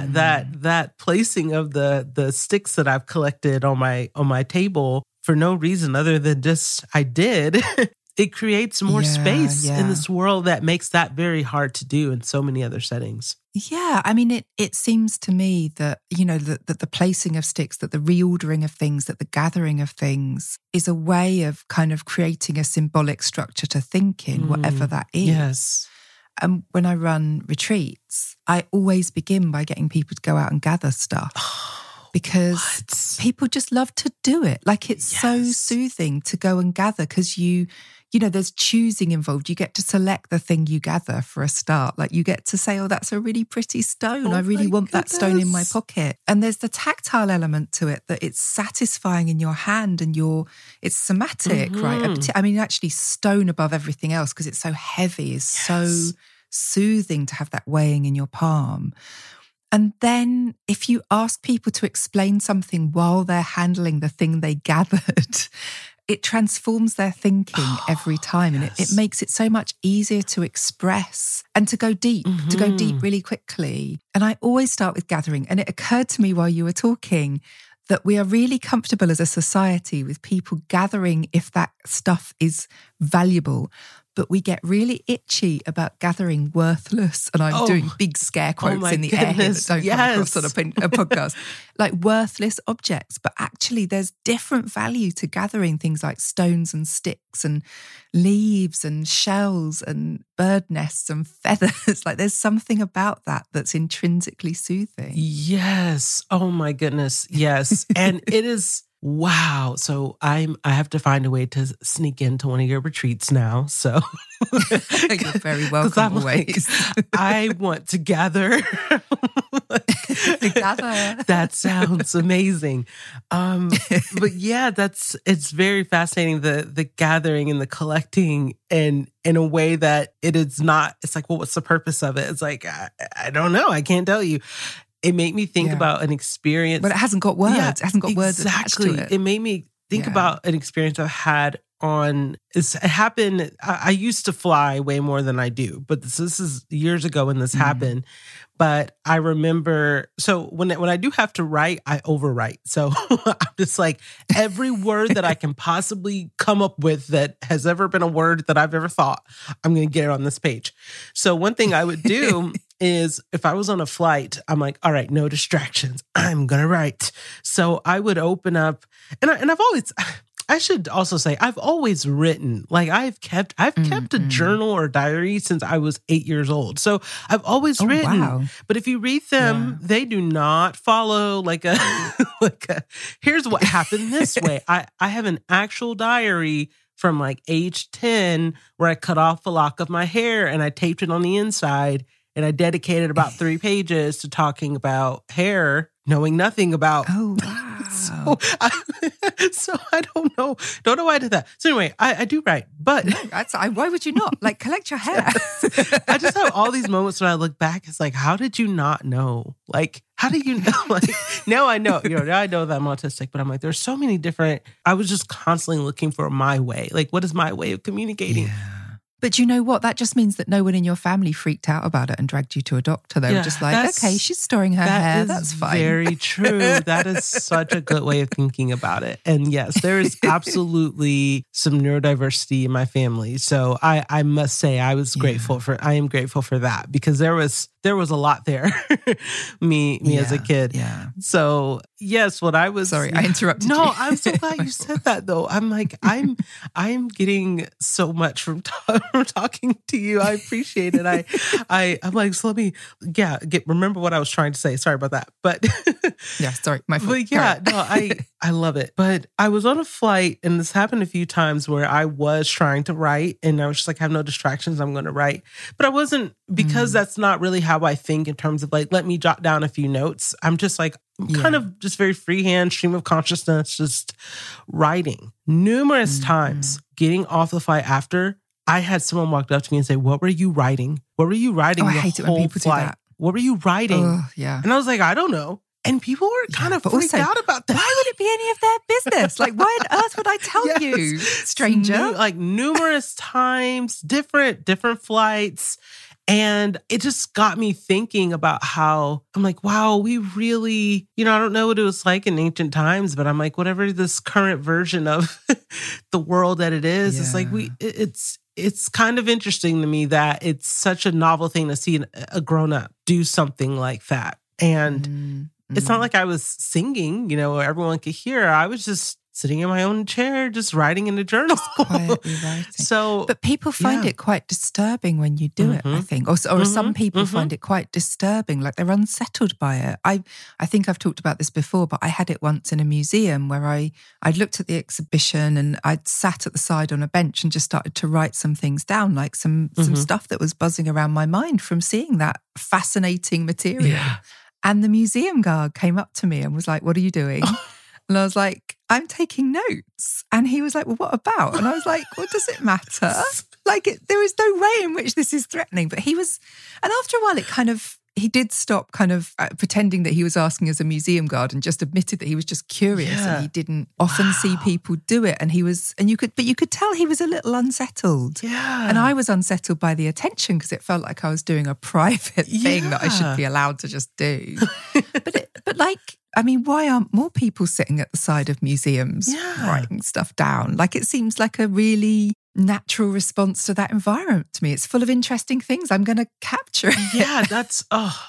F: that placing of the sticks that I've collected on my table for no reason other than just I did. It creates more space in this world that makes that very hard to do in so many other settings.
A: Yeah, I mean, it seems to me that, that the placing of sticks, that the reordering of things, that the gathering of things is a way of kind of creating a symbolic structure to think in, whatever that is.
F: Yes.
A: And when I run retreats, I always begin by getting people to go out and gather stuff. because people just love to do it. Like it's so soothing to go and gather because you know, there's choosing involved. You get to select the thing you gather for a start. Like you get to say, oh, that's a really pretty stone. I really want that stone in my pocket. And there's the tactile element to it, that it's satisfying in your hand and it's somatic, right? I mean, actually stone above everything else because it's so heavy is so soothing to have that weighing in your palm. And then if you ask people to explain something while they're handling the thing they gathered, it transforms their thinking every time. And it makes it so much easier to express and to go deep really quickly. And I always start with gathering. And it occurred to me while you were talking that we are really comfortable as a society with people gathering if that stuff is valuable. But we get really itchy about gathering worthless, and I'm doing big scare quotes in the air here that don't come across on a podcast, like worthless objects. But actually there's different value to gathering things like stones and sticks and leaves and shells and bird nests and feathers. Like there's something about that that's intrinsically soothing.
F: Yes. Oh my goodness. Yes. And it is... Wow. So I have to find a way to sneak into one of your retreats now. So
A: you're very welcome always.
F: I want to gather. That sounds amazing. But yeah, it's very fascinating, the gathering and the collecting, and in a way that it is not, it's like, well, what's the purpose of it? It's like, I don't know. I can't tell you. It made me think about an experience.
A: But it hasn't got words.
F: Yeah,
A: it hasn't got words attached to it.
F: It made me think about an experience I've had it happened. I used to fly way more than I do, but this is years ago when this happened. But I remember, so when I do have to write, I overwrite. So I'm just like, every word that I can possibly come up with that has ever been a word that I've ever thought, I'm going to get it on this page. So one thing I would do is if I was on a flight, I'm like, all right, no distractions. I'm going to write. So I would open up, and I've always... I should also say I've always written. Like I've kept a journal or diary since I was 8 years old. So I've always written. Wow. But if you read them, they do not follow like a here's what happened this way. I have an actual diary from like age 10 where I cut off a lock of my hair and I taped it on the inside, and I dedicated about 3 pages to talking about hair, knowing nothing about.
A: Oh, wow.
F: So I don't know why I did that. So anyway, I do write, but
A: why would you not? Like, collect your hair.
F: I just have all these moments when I look back. It's like, how did you not know? Like, how do you know? Like, now I know. Now I know that I'm autistic, but I'm like, there's so many different. I was just constantly looking for my way. Like, what is my way of communicating?
A: Yeah. But you know what? That just means that no one in your family freaked out about it and dragged you to a doctor. They were just like, okay, she's storing her hair. That's fine.
F: Very true. That is such a good way of thinking about it. And yes, there is absolutely some neurodiversity in my family. So I must say I am grateful for that, because there was a lot there. me as a kid. Yeah. So yes, what I was...
A: Sorry, I interrupted you.
F: No, I'm so glad you said that though. I'm like, I'm getting so much from talking to you. I appreciate it. I'm like, so let me, remember what I was trying to say. Sorry about that. But
A: yeah, sorry, my fault.
F: But yeah, no, I love it. But I was on a flight, and this happened a few times where I was trying to write, and I was just like, I have no distractions, I'm going to write. But I wasn't, because that's not really how I think in terms of like, let me jot down a few notes. I'm just like, kind of just very freehand, stream of consciousness, just writing. Numerous times getting off the flight after, I had someone walk up to me and say, what were you writing? What were you writing
A: I hate it when people do that.
F: What were you writing? And I was like, I don't know. And people were kind of freaked out about that.
A: Why would it be any of their business? Like, why on earth would I tell you, stranger?
F: Numerous times, different flights. And it just got me thinking about how I'm like, wow, we really, I don't know what it was like in ancient times, but I'm like, whatever this current version of the world that it is, it's like it's kind of interesting to me that it's such a novel thing to see a grown-up do something like that. And it's not like I was singing, where everyone could hear. I was just sitting in my own chair, just writing in a journal.
A: Quietly writing. But people find it quite disturbing when you do it, I think. Or some people find it quite disturbing, like they're unsettled by it. I think I've talked about this before, but I had it once in a museum where I'd looked at the exhibition and I'd sat at the side on a bench and just started to write some things down, like some stuff that was buzzing around my mind from seeing that fascinating material.
F: Yeah.
A: And the museum guard came up to me and was like, "What are you doing?" And I was like, "I'm taking notes." And he was like, "Well, what about?" And I was like, "Well, does it matter?" There is no way in which this is threatening. But he was, and after a while, he did stop kind of pretending that he was asking as a museum guard and just admitted that he was just curious and he didn't often see people do it. And you could tell he was a little unsettled.
F: Yeah.
A: And I was unsettled by the attention because it felt like I was doing a private thing that I should be allowed to just do. Why aren't more people sitting at the side of museums writing stuff down? It seems like a really natural response to that environment to me. It's full of interesting things. I'm going to capture it.
F: Yeah, that's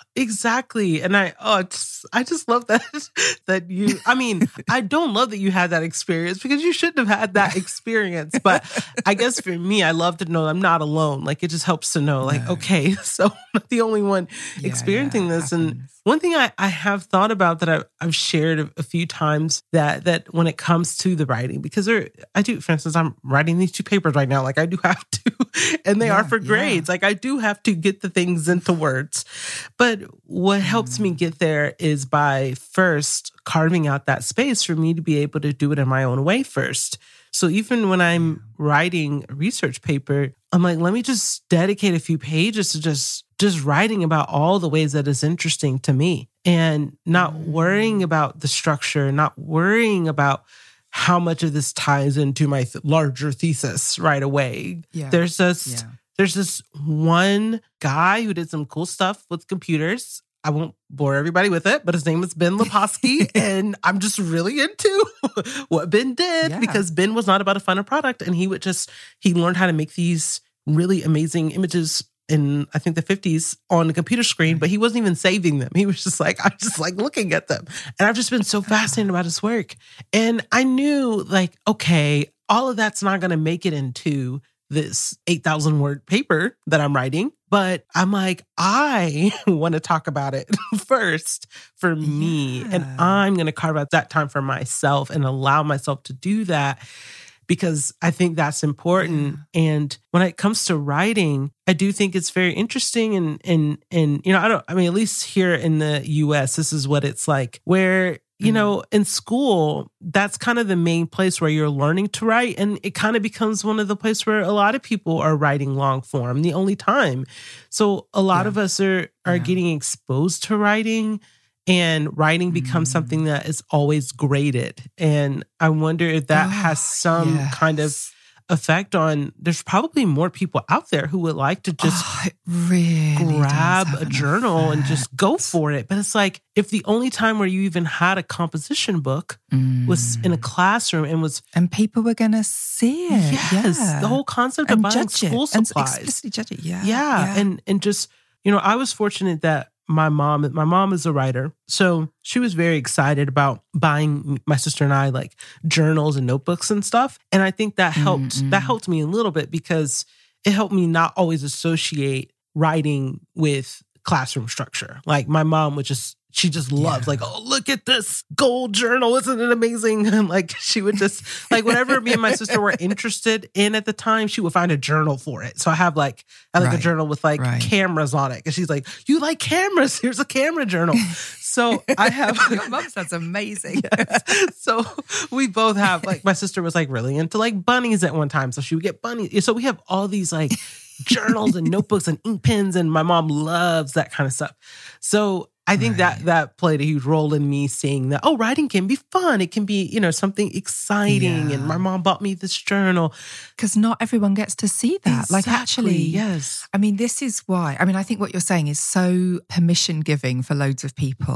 F: exactly. And I just love that you. I mean, I don't love that you had that experience because you shouldn't have had that experience. But I guess for me, I love to know I'm not alone. It just helps to know, okay, so I'm not the only one experiencing this. And one thing I have thought about that I've shared a few times that when it comes to the writing, because I do, for instance, I'm writing these 2 papers right now. I do have to, and they are for grades. I do have to get the things into words. But what helps me get there is by first carving out that space for me to be able to do it in my own way first. So even when I'm writing a research paper, I'm like, let me just dedicate a few pages to just writing about all the ways that it's interesting to me and not worrying about the structure, not worrying about how much of this ties into my larger thesis right away. Yeah. There's this one guy who did some cool stuff with computers. I won't bore everybody with it, but his name is Ben Leposki, and I'm just really into what Ben did because Ben was not about a final product, and he learned how to make these really amazing images in, I think, the 50s on the computer screen, but he wasn't even saving them. He was just like, I just like looking at them. And I've just been so fascinated about his work. And I knew, okay, all of that's not going to make it into this 8,000 word paper that I'm writing, but I'm like, I want to talk about it first for me. And I'm going to carve out that time for myself and allow myself to do that, because I think that's important. And when it comes to writing, I do think it's very interesting. And at least here in the US, this is what it's like, where, in school, that's kind of the main place where you're learning to write. And it kind of becomes one of the places where a lot of people are writing long form, the only time. So a lot of us are getting exposed to writing, and writing becomes something that is always graded. And I wonder if that has some kind of effect on, there's probably more people out there who would like to just grab a journal and just go for it. But it's like, if the only time where you even had a composition book was in a classroom and
A: people were going to see it.
F: Yes. The whole concept of buying school supplies.
A: And explicitly judge it.
F: Yeah. And just, I was fortunate that my mom is a writer. So she was very excited about buying my sister and I journals and notebooks and stuff. And I think that helped me a little bit, because it helped me not always associate writing with classroom structure. My mom would she just loves oh, look at this gold journal. Isn't it amazing? And she would just whatever me and my sister were interested in at the time, she would find a journal for it. So I have a journal with cameras on it. And she's like, you like cameras? Here's a camera journal. So I have
A: your mom sounds amazing.
F: Yes. So we both have my sister was really into bunnies at one time. So she would get bunnies. So we have all these journals and notebooks and ink pens, and my mom loves that kind of stuff. So I think that played a huge role in me seeing that, writing can be fun. It can be, something exciting. And my mom bought me this journal.
A: Because not everyone gets to see that.
F: Exactly,
A: actually,
F: yes.
A: I mean, this is why. I think what you're saying is so permission giving for loads of people.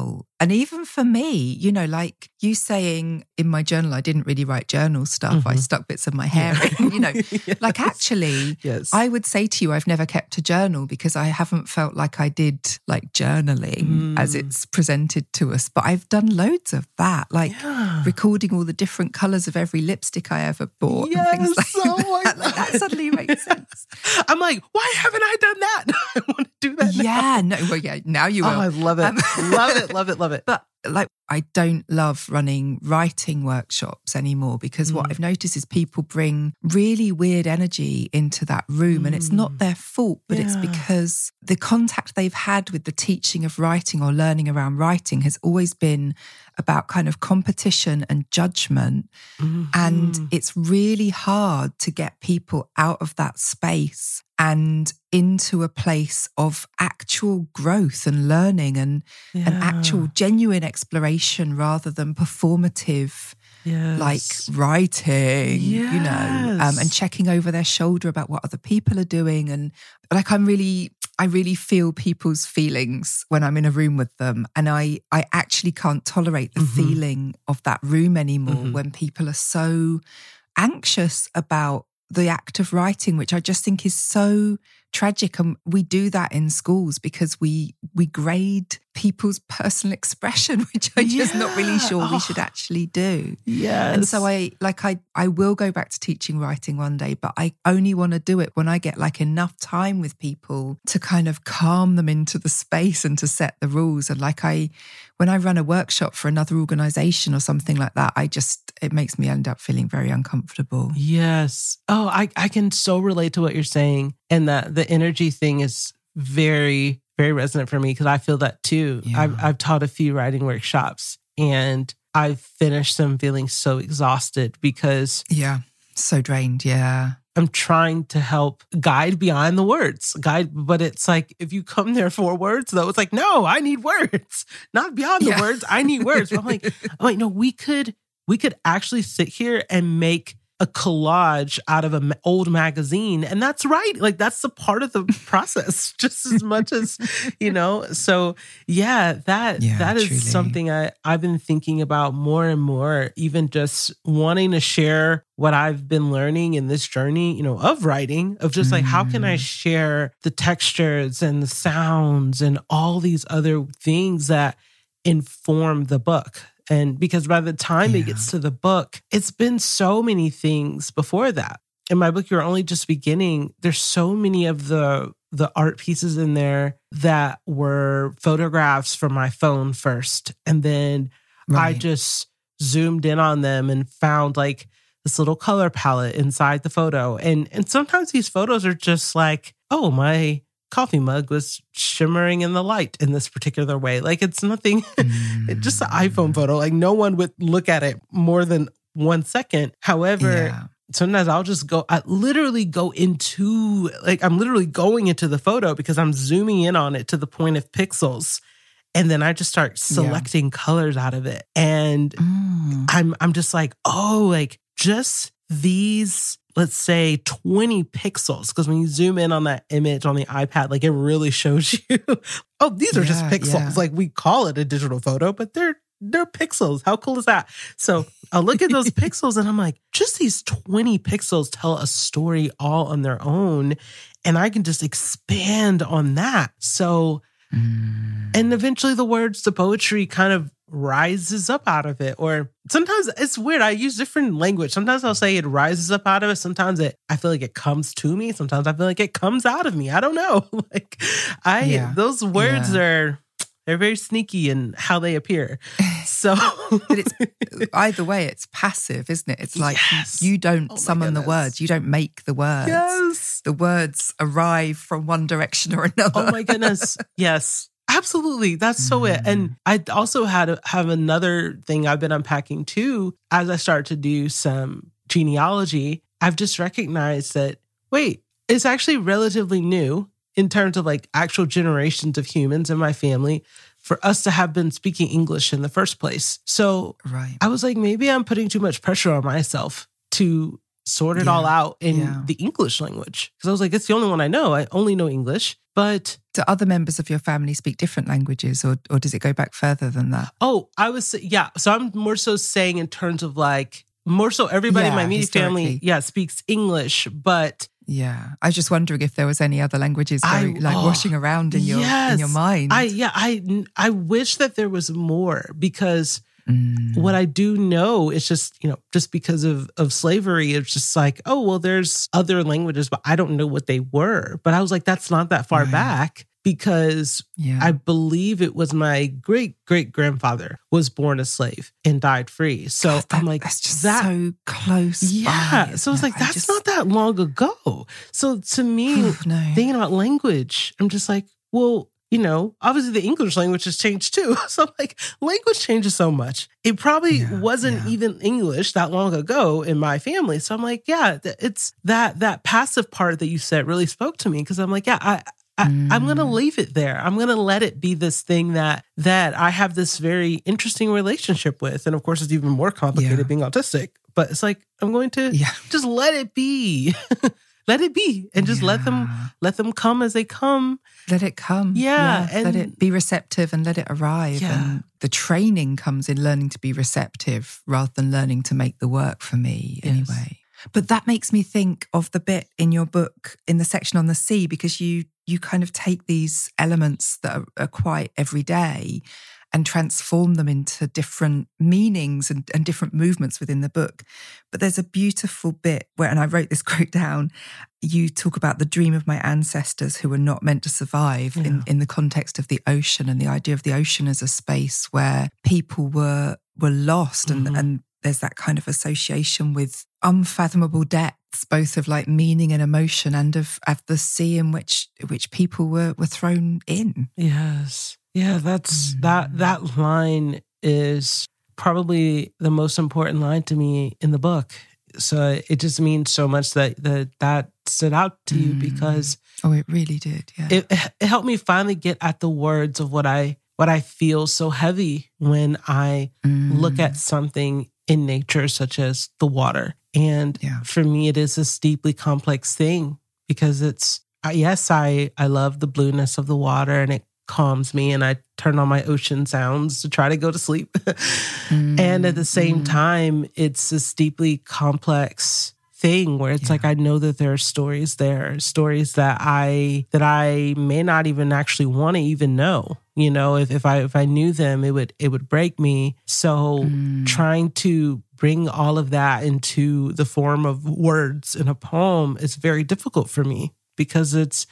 A: And even for me, you know, like you saying in my journal, I didn't really write journal stuff. I stuck bits of my hair in, you know,
F: Yes.
A: like actually,
F: Yes.
A: I would say to you, I've never kept a journal because I haven't felt like I did like journaling as it's presented to us. But I've done loads of that, like recording all the different colours of every lipstick I ever bought and things like that. Like, that suddenly makes sense.
F: I'm like, why haven't I done that? I want to do that now.
A: Yeah, no, well, yeah, now you will.
F: Oh, I love it. Love it, love it, love it.
A: But like, I don't love running writing workshops anymore because what I've noticed is people bring really weird energy into that room and it's not their fault, but it's because the contact they've had with the teaching of writing or learning around writing has always been about kind of competition and judgment. And it's really hard to get people out of that space and into a place of actual growth and learning and an actual genuine exploration rather than performative, like writing, you know, and checking over their shoulder about what other people are doing. And like, I really feel people's feelings when I'm in a room with them. And I actually can't tolerate the feeling of that room anymore when people are so anxious about the act of writing, which I just think is so tragic. And we do that in schools because we grade people's personal expression, which I'm just not really sure we should actually do.
F: Yes.
A: And so I will go back to teaching writing one day, but I only want to do it when I get like enough time with people to kind of calm them into the space and to set the rules. And like when I run a workshop for another organization or something like that, it makes me end up feeling very uncomfortable.
F: Yes. Oh, I can so relate to what you're saying. And that the energy thing is very, very resonant for me because I feel that too.
A: Yeah.
F: I've taught a few writing workshops and I've finished them feeling so exhausted because
A: so drained.
F: I'm trying to help guide beyond the words. But it's like, if you come there for words, though, it's like, no, I need words. Not beyond the words, I need words. But I'm like, no, we could actually sit here and make a collage out of an old magazine. And that's right. Like, that's the part of the process just as much as, you know. So that is
A: truly
F: something I've been thinking about more and more, even just wanting to share what I've been learning in this journey, you know, of writing, of just like, how can I share the textures and the sounds and all these other things that inform the book. And because by the time it gets to the book, it's been so many things before that. In my book, You're Only Just Beginning, there's so many of the art pieces in there that were photographs from my phone first. And then I just zoomed in on them and found like this little color palette inside the photo. And sometimes these photos are just like, oh, my coffee mug was shimmering in the light in this particular way. Like, it's nothing, it's just an iPhone photo. Like, no one would look at it more than 1 second. However, sometimes I literally go into, like, I'm literally going into the photo because I'm zooming in on it to the point of pixels. And then I just start selecting colors out of it. And I'm just like, oh, like, just these, let's say 20 pixels. Because when you zoom in on that image on the iPad, like, it really shows you, oh, these are just pixels.
A: Yeah.
F: Like, we call it a digital photo, but they're pixels. How cool is that? So I'll look at those pixels and I'm like, just these 20 pixels tell a story all on their own. And I can just expand on that. So, and eventually the words, the poetry kind of rises up out of it. Or sometimes it's weird. I use different language. Sometimes I'll say it rises up out of it. Sometimes I feel like it comes to me. Sometimes I feel like it comes out of me. I don't know. Like, those words they're very sneaky in how they appear. So,
A: but it's either way, it's passive, isn't it? It's like you don't summon the words, you don't make the words.
F: Yes.
A: The words arrive from one direction or another.
F: Oh my goodness. Yes. Absolutely. That's so it. And I also have another thing I've been unpacking too. As I start to do some genealogy, I've just recognized that, wait, it's actually relatively new in terms of like actual generations of humans in my family for us to have been speaking English in the first place. So I was like, maybe I'm putting too much pressure on myself to sort it all out in the English language. Because I was like, it's the only one I know. I only know English. But
A: do other members of your family speak different languages, or does it go back further than that?
F: Oh, so I'm more so saying in terms of like, more so everybody in my immediate family, speaks English, but...
A: Yeah, I was just wondering if there was any other languages washing around in your mind.
F: I wish that there was more, because what I do know is just, just because of slavery, it's just like, oh, well, there's other languages, but I don't know what they were. But I was like, that's not that far back, because I believe it was my great-great-grandfather was born a slave and died free. So I'm like,
A: that's just so close.
F: Yeah. So I was like, that's not that long ago. So to me, thinking about language, I'm just like, well, obviously the English language has changed too. So I'm like, language changes so much. It probably wasn't even English that long ago in my family. So I'm like, it's that passive part that you said really spoke to me, because I'm like, I'm going to leave it there. I'm going to let it be this thing that I have this very interesting relationship with. And of course, it's even more complicated being autistic. But it's like, I'm going to just let it be. Let it be. And just let them come as they come.
A: Let it come.
F: Yeah.
A: And let it be receptive and let it arrive.
F: Yeah.
A: And the training comes in learning to be receptive rather than learning to make the work for me anyway. But that makes me think of the bit in your book in the section on the sea, because you kind of take these elements that are quite everyday and transform them into different meanings and different movements within the book. But there's a beautiful bit where, and I wrote this quote down, you talk about the dream of my ancestors who were not meant to survive in the context of the ocean, and the idea of the ocean as a space where people were lost, and there's that kind of association with unfathomable depths, both of like meaning and emotion, and of the sea in which people were thrown in.
F: Yes. Yeah, that's that line is probably the most important line to me in the book. So it just means so much that stood out to you, because
A: it really did. Yeah,
F: it helped me finally get at the words of what I feel so heavy when I look at something in nature, such as the water. And for me, it is this deeply complex thing, because it's, I love the blueness of the water, and it calms me, and I turn on my ocean sounds to try to go to sleep. And at the same time, it's this deeply complex thing where it's like, I know that there are stories that I may not even actually want to even know. If I knew them, it would break me. So trying to bring all of that into the form of words in a poem is very difficult for me, because it's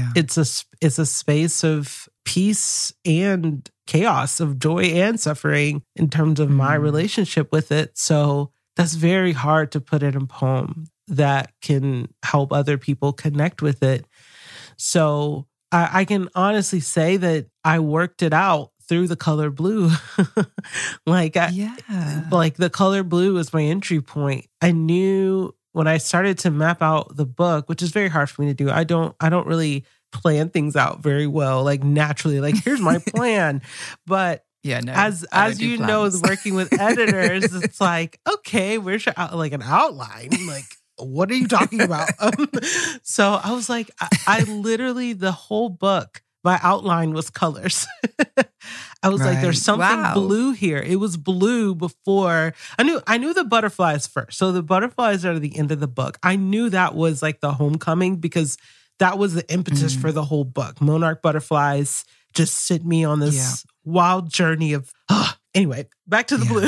F: a space of peace and chaos, of joy and suffering in terms of my relationship with it. So that's very hard to put in a poem that can help other people connect with it. So I can honestly say that I worked it out through the color blue. Like the color blue was my entry point. I knew when I started to map out the book, which is very hard for me to do. I don't really plan things out very well, like naturally, like here's my plan. But as you know, working with editors, it's like, okay, where's your like an outline? Like, what are you talking about? So I was like, I literally, the whole book, my outline was colors. I was like, there's something blue here. It was blue before. I knew the butterflies first. So the butterflies are at the end of the book. I knew that was like the homecoming, because that was the impetus for the whole book. Monarch butterflies just sent me on this wild journey of, anyway, back to the blue.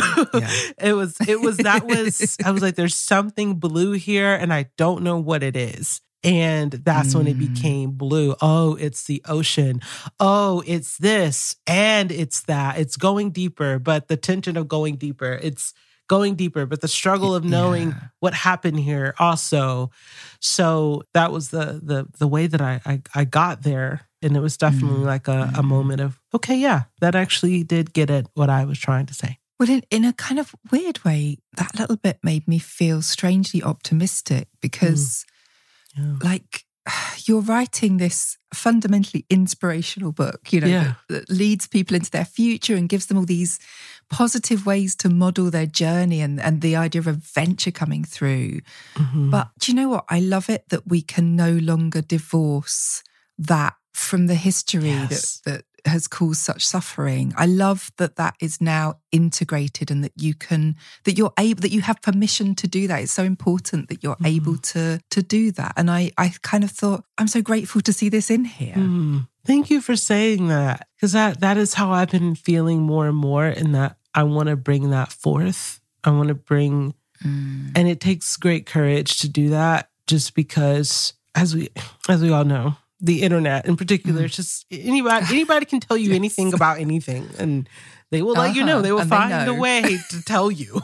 F: I was like, there's something blue here, and I don't know what it is. And that's when it became blue. Oh, it's the ocean. Oh, it's this and it's that. It's going deeper, but the tension of going deeper. It's going deeper, but the struggle of knowing what happened here also. So that was the way that I got there. And it was definitely like a moment of, okay, that actually did get at what I was trying to say.
A: Well, in a kind of weird way, that little bit made me feel strangely optimistic, because like, you're writing this fundamentally inspirational book, that leads people into their future and gives them all these positive ways to model their journey and the idea of adventure coming through. Mm-hmm. But do you know what? I love it that we can no longer divorce that from the history that has caused such suffering. I love that is now integrated and that you have permission to do that. It's so important that you're able to do that. And I kind of thought, I'm so grateful to see this in here.
F: Thank you for saying that, because that is how I've been feeling more and more, in that I want to bring that forth. I want to bring, and it takes great courage to do that, just because as we all know, the internet in particular, it's just anybody can tell you anything about anything, and they will let you know. They will find a way to tell you.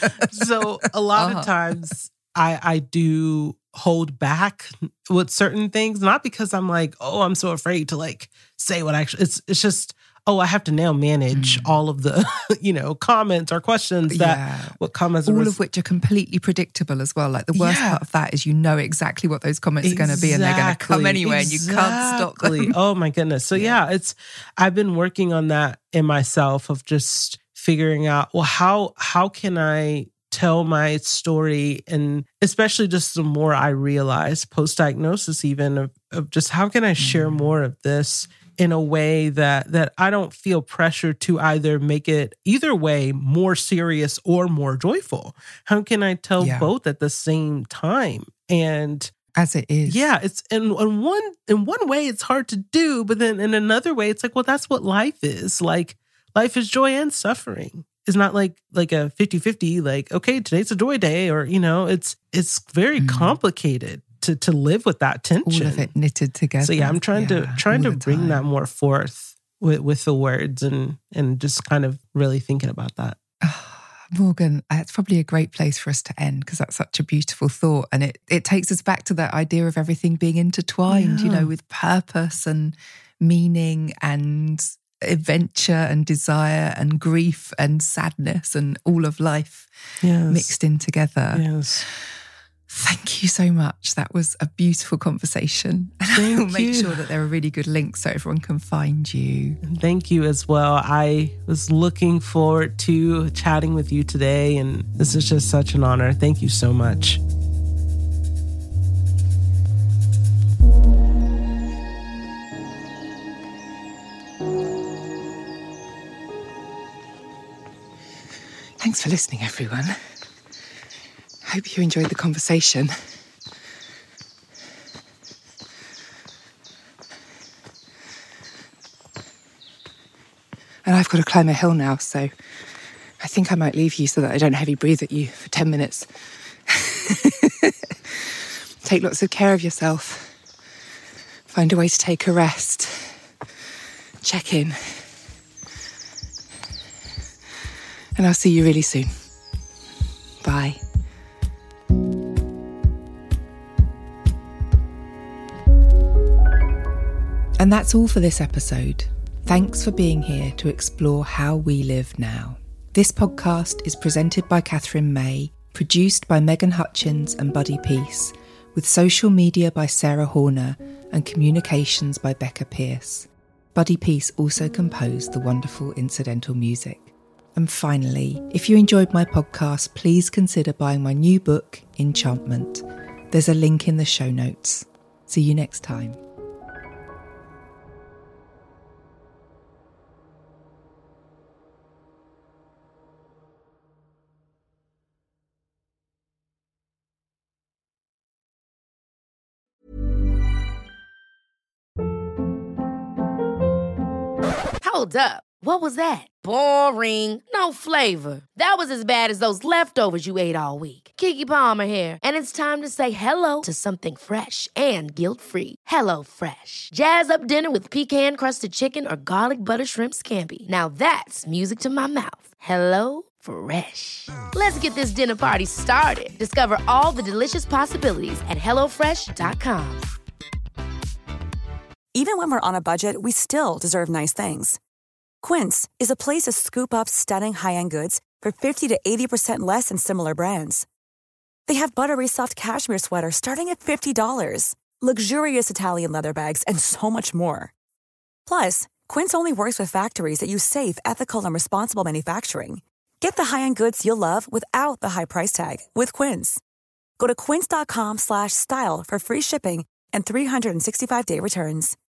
F: So a lot of times I do hold back with certain things, not because I'm like, oh, I'm so afraid to like say what it's just, oh, I have to now manage all of the, comments or questions that would come as
A: all of which are completely predictable as well. Like the worst part of that is exactly what those comments are going to be, and they're going to come anyway, and you can't stop them.
F: Oh my goodness. So I've been working on that in myself, of just figuring out, well, how can I tell my story? And especially just the more I realize post-diagnosis, even of just how can I share more of this in a way that I don't feel pressure to either make it either way more serious or more joyful. How can I tell both at the same time? And
A: as it is.
F: Yeah, it's in one way it's hard to do, but then in another way it's like, well, that's what life is. Like life is joy and suffering. It's not like a 50-50, like, okay, today's a joy day, or it's very complicated to live with that tension.
A: All of it knitted together.
F: So I'm trying to bring that more forth with the words and just kind of really thinking about that.
A: Morgan, it's probably a great place for us to end, because that's such a beautiful thought. And it takes us back to that idea of everything being intertwined, with purpose and meaning and adventure and desire and grief and sadness and all of life mixed in together.
F: Yes.
A: Thank you so much. That was a beautiful conversation. And I'll make sure that there are really good links so everyone can find you.
F: Thank you as well. I was looking forward to chatting with you today, and this is just such an honor. Thank you so much.
A: Thanks for listening, everyone. Hope you enjoyed the conversation. And I've got to climb a hill now, so I think I might leave you so that I don't heavy breathe at you for 10 minutes. Take lots of care of yourself. Find a way to take a rest. Check in. And I'll see you really soon. Bye. And that's all for this episode. Thanks for being here to explore how we live now. This podcast is presented by Catherine May, produced by Megan Hutchins and Buddy Peace, with social media by Sarah Horner and communications by Becca Pierce. Buddy Peace also composed the wonderful incidental music. And finally, if you enjoyed my podcast, please consider buying my new book, Enchantment. There's a link in the show notes. See you next time.
I: Hold up. What was that? Boring. No flavor. That was as bad as those leftovers you ate all week. Keke Palmer here, and it's time to say hello to something fresh and guilt-free. HelloFresh. Jazz up dinner with pecan-crusted chicken or garlic butter shrimp scampi. Now that's music to my mouth. HelloFresh. Let's get this dinner party started. Discover all the delicious possibilities at HelloFresh.com.
J: Even when we're on a budget, we still deserve nice things. Quince is a place to scoop up stunning high-end goods for 50 to 80% less than similar brands. They have buttery soft cashmere sweaters starting at $50, luxurious Italian leather bags, and so much more. Plus, Quince only works with factories that use safe, ethical, and responsible manufacturing. Get the high-end goods you'll love without the high price tag with Quince. Go to quince.com/style for free shipping and 365-day returns.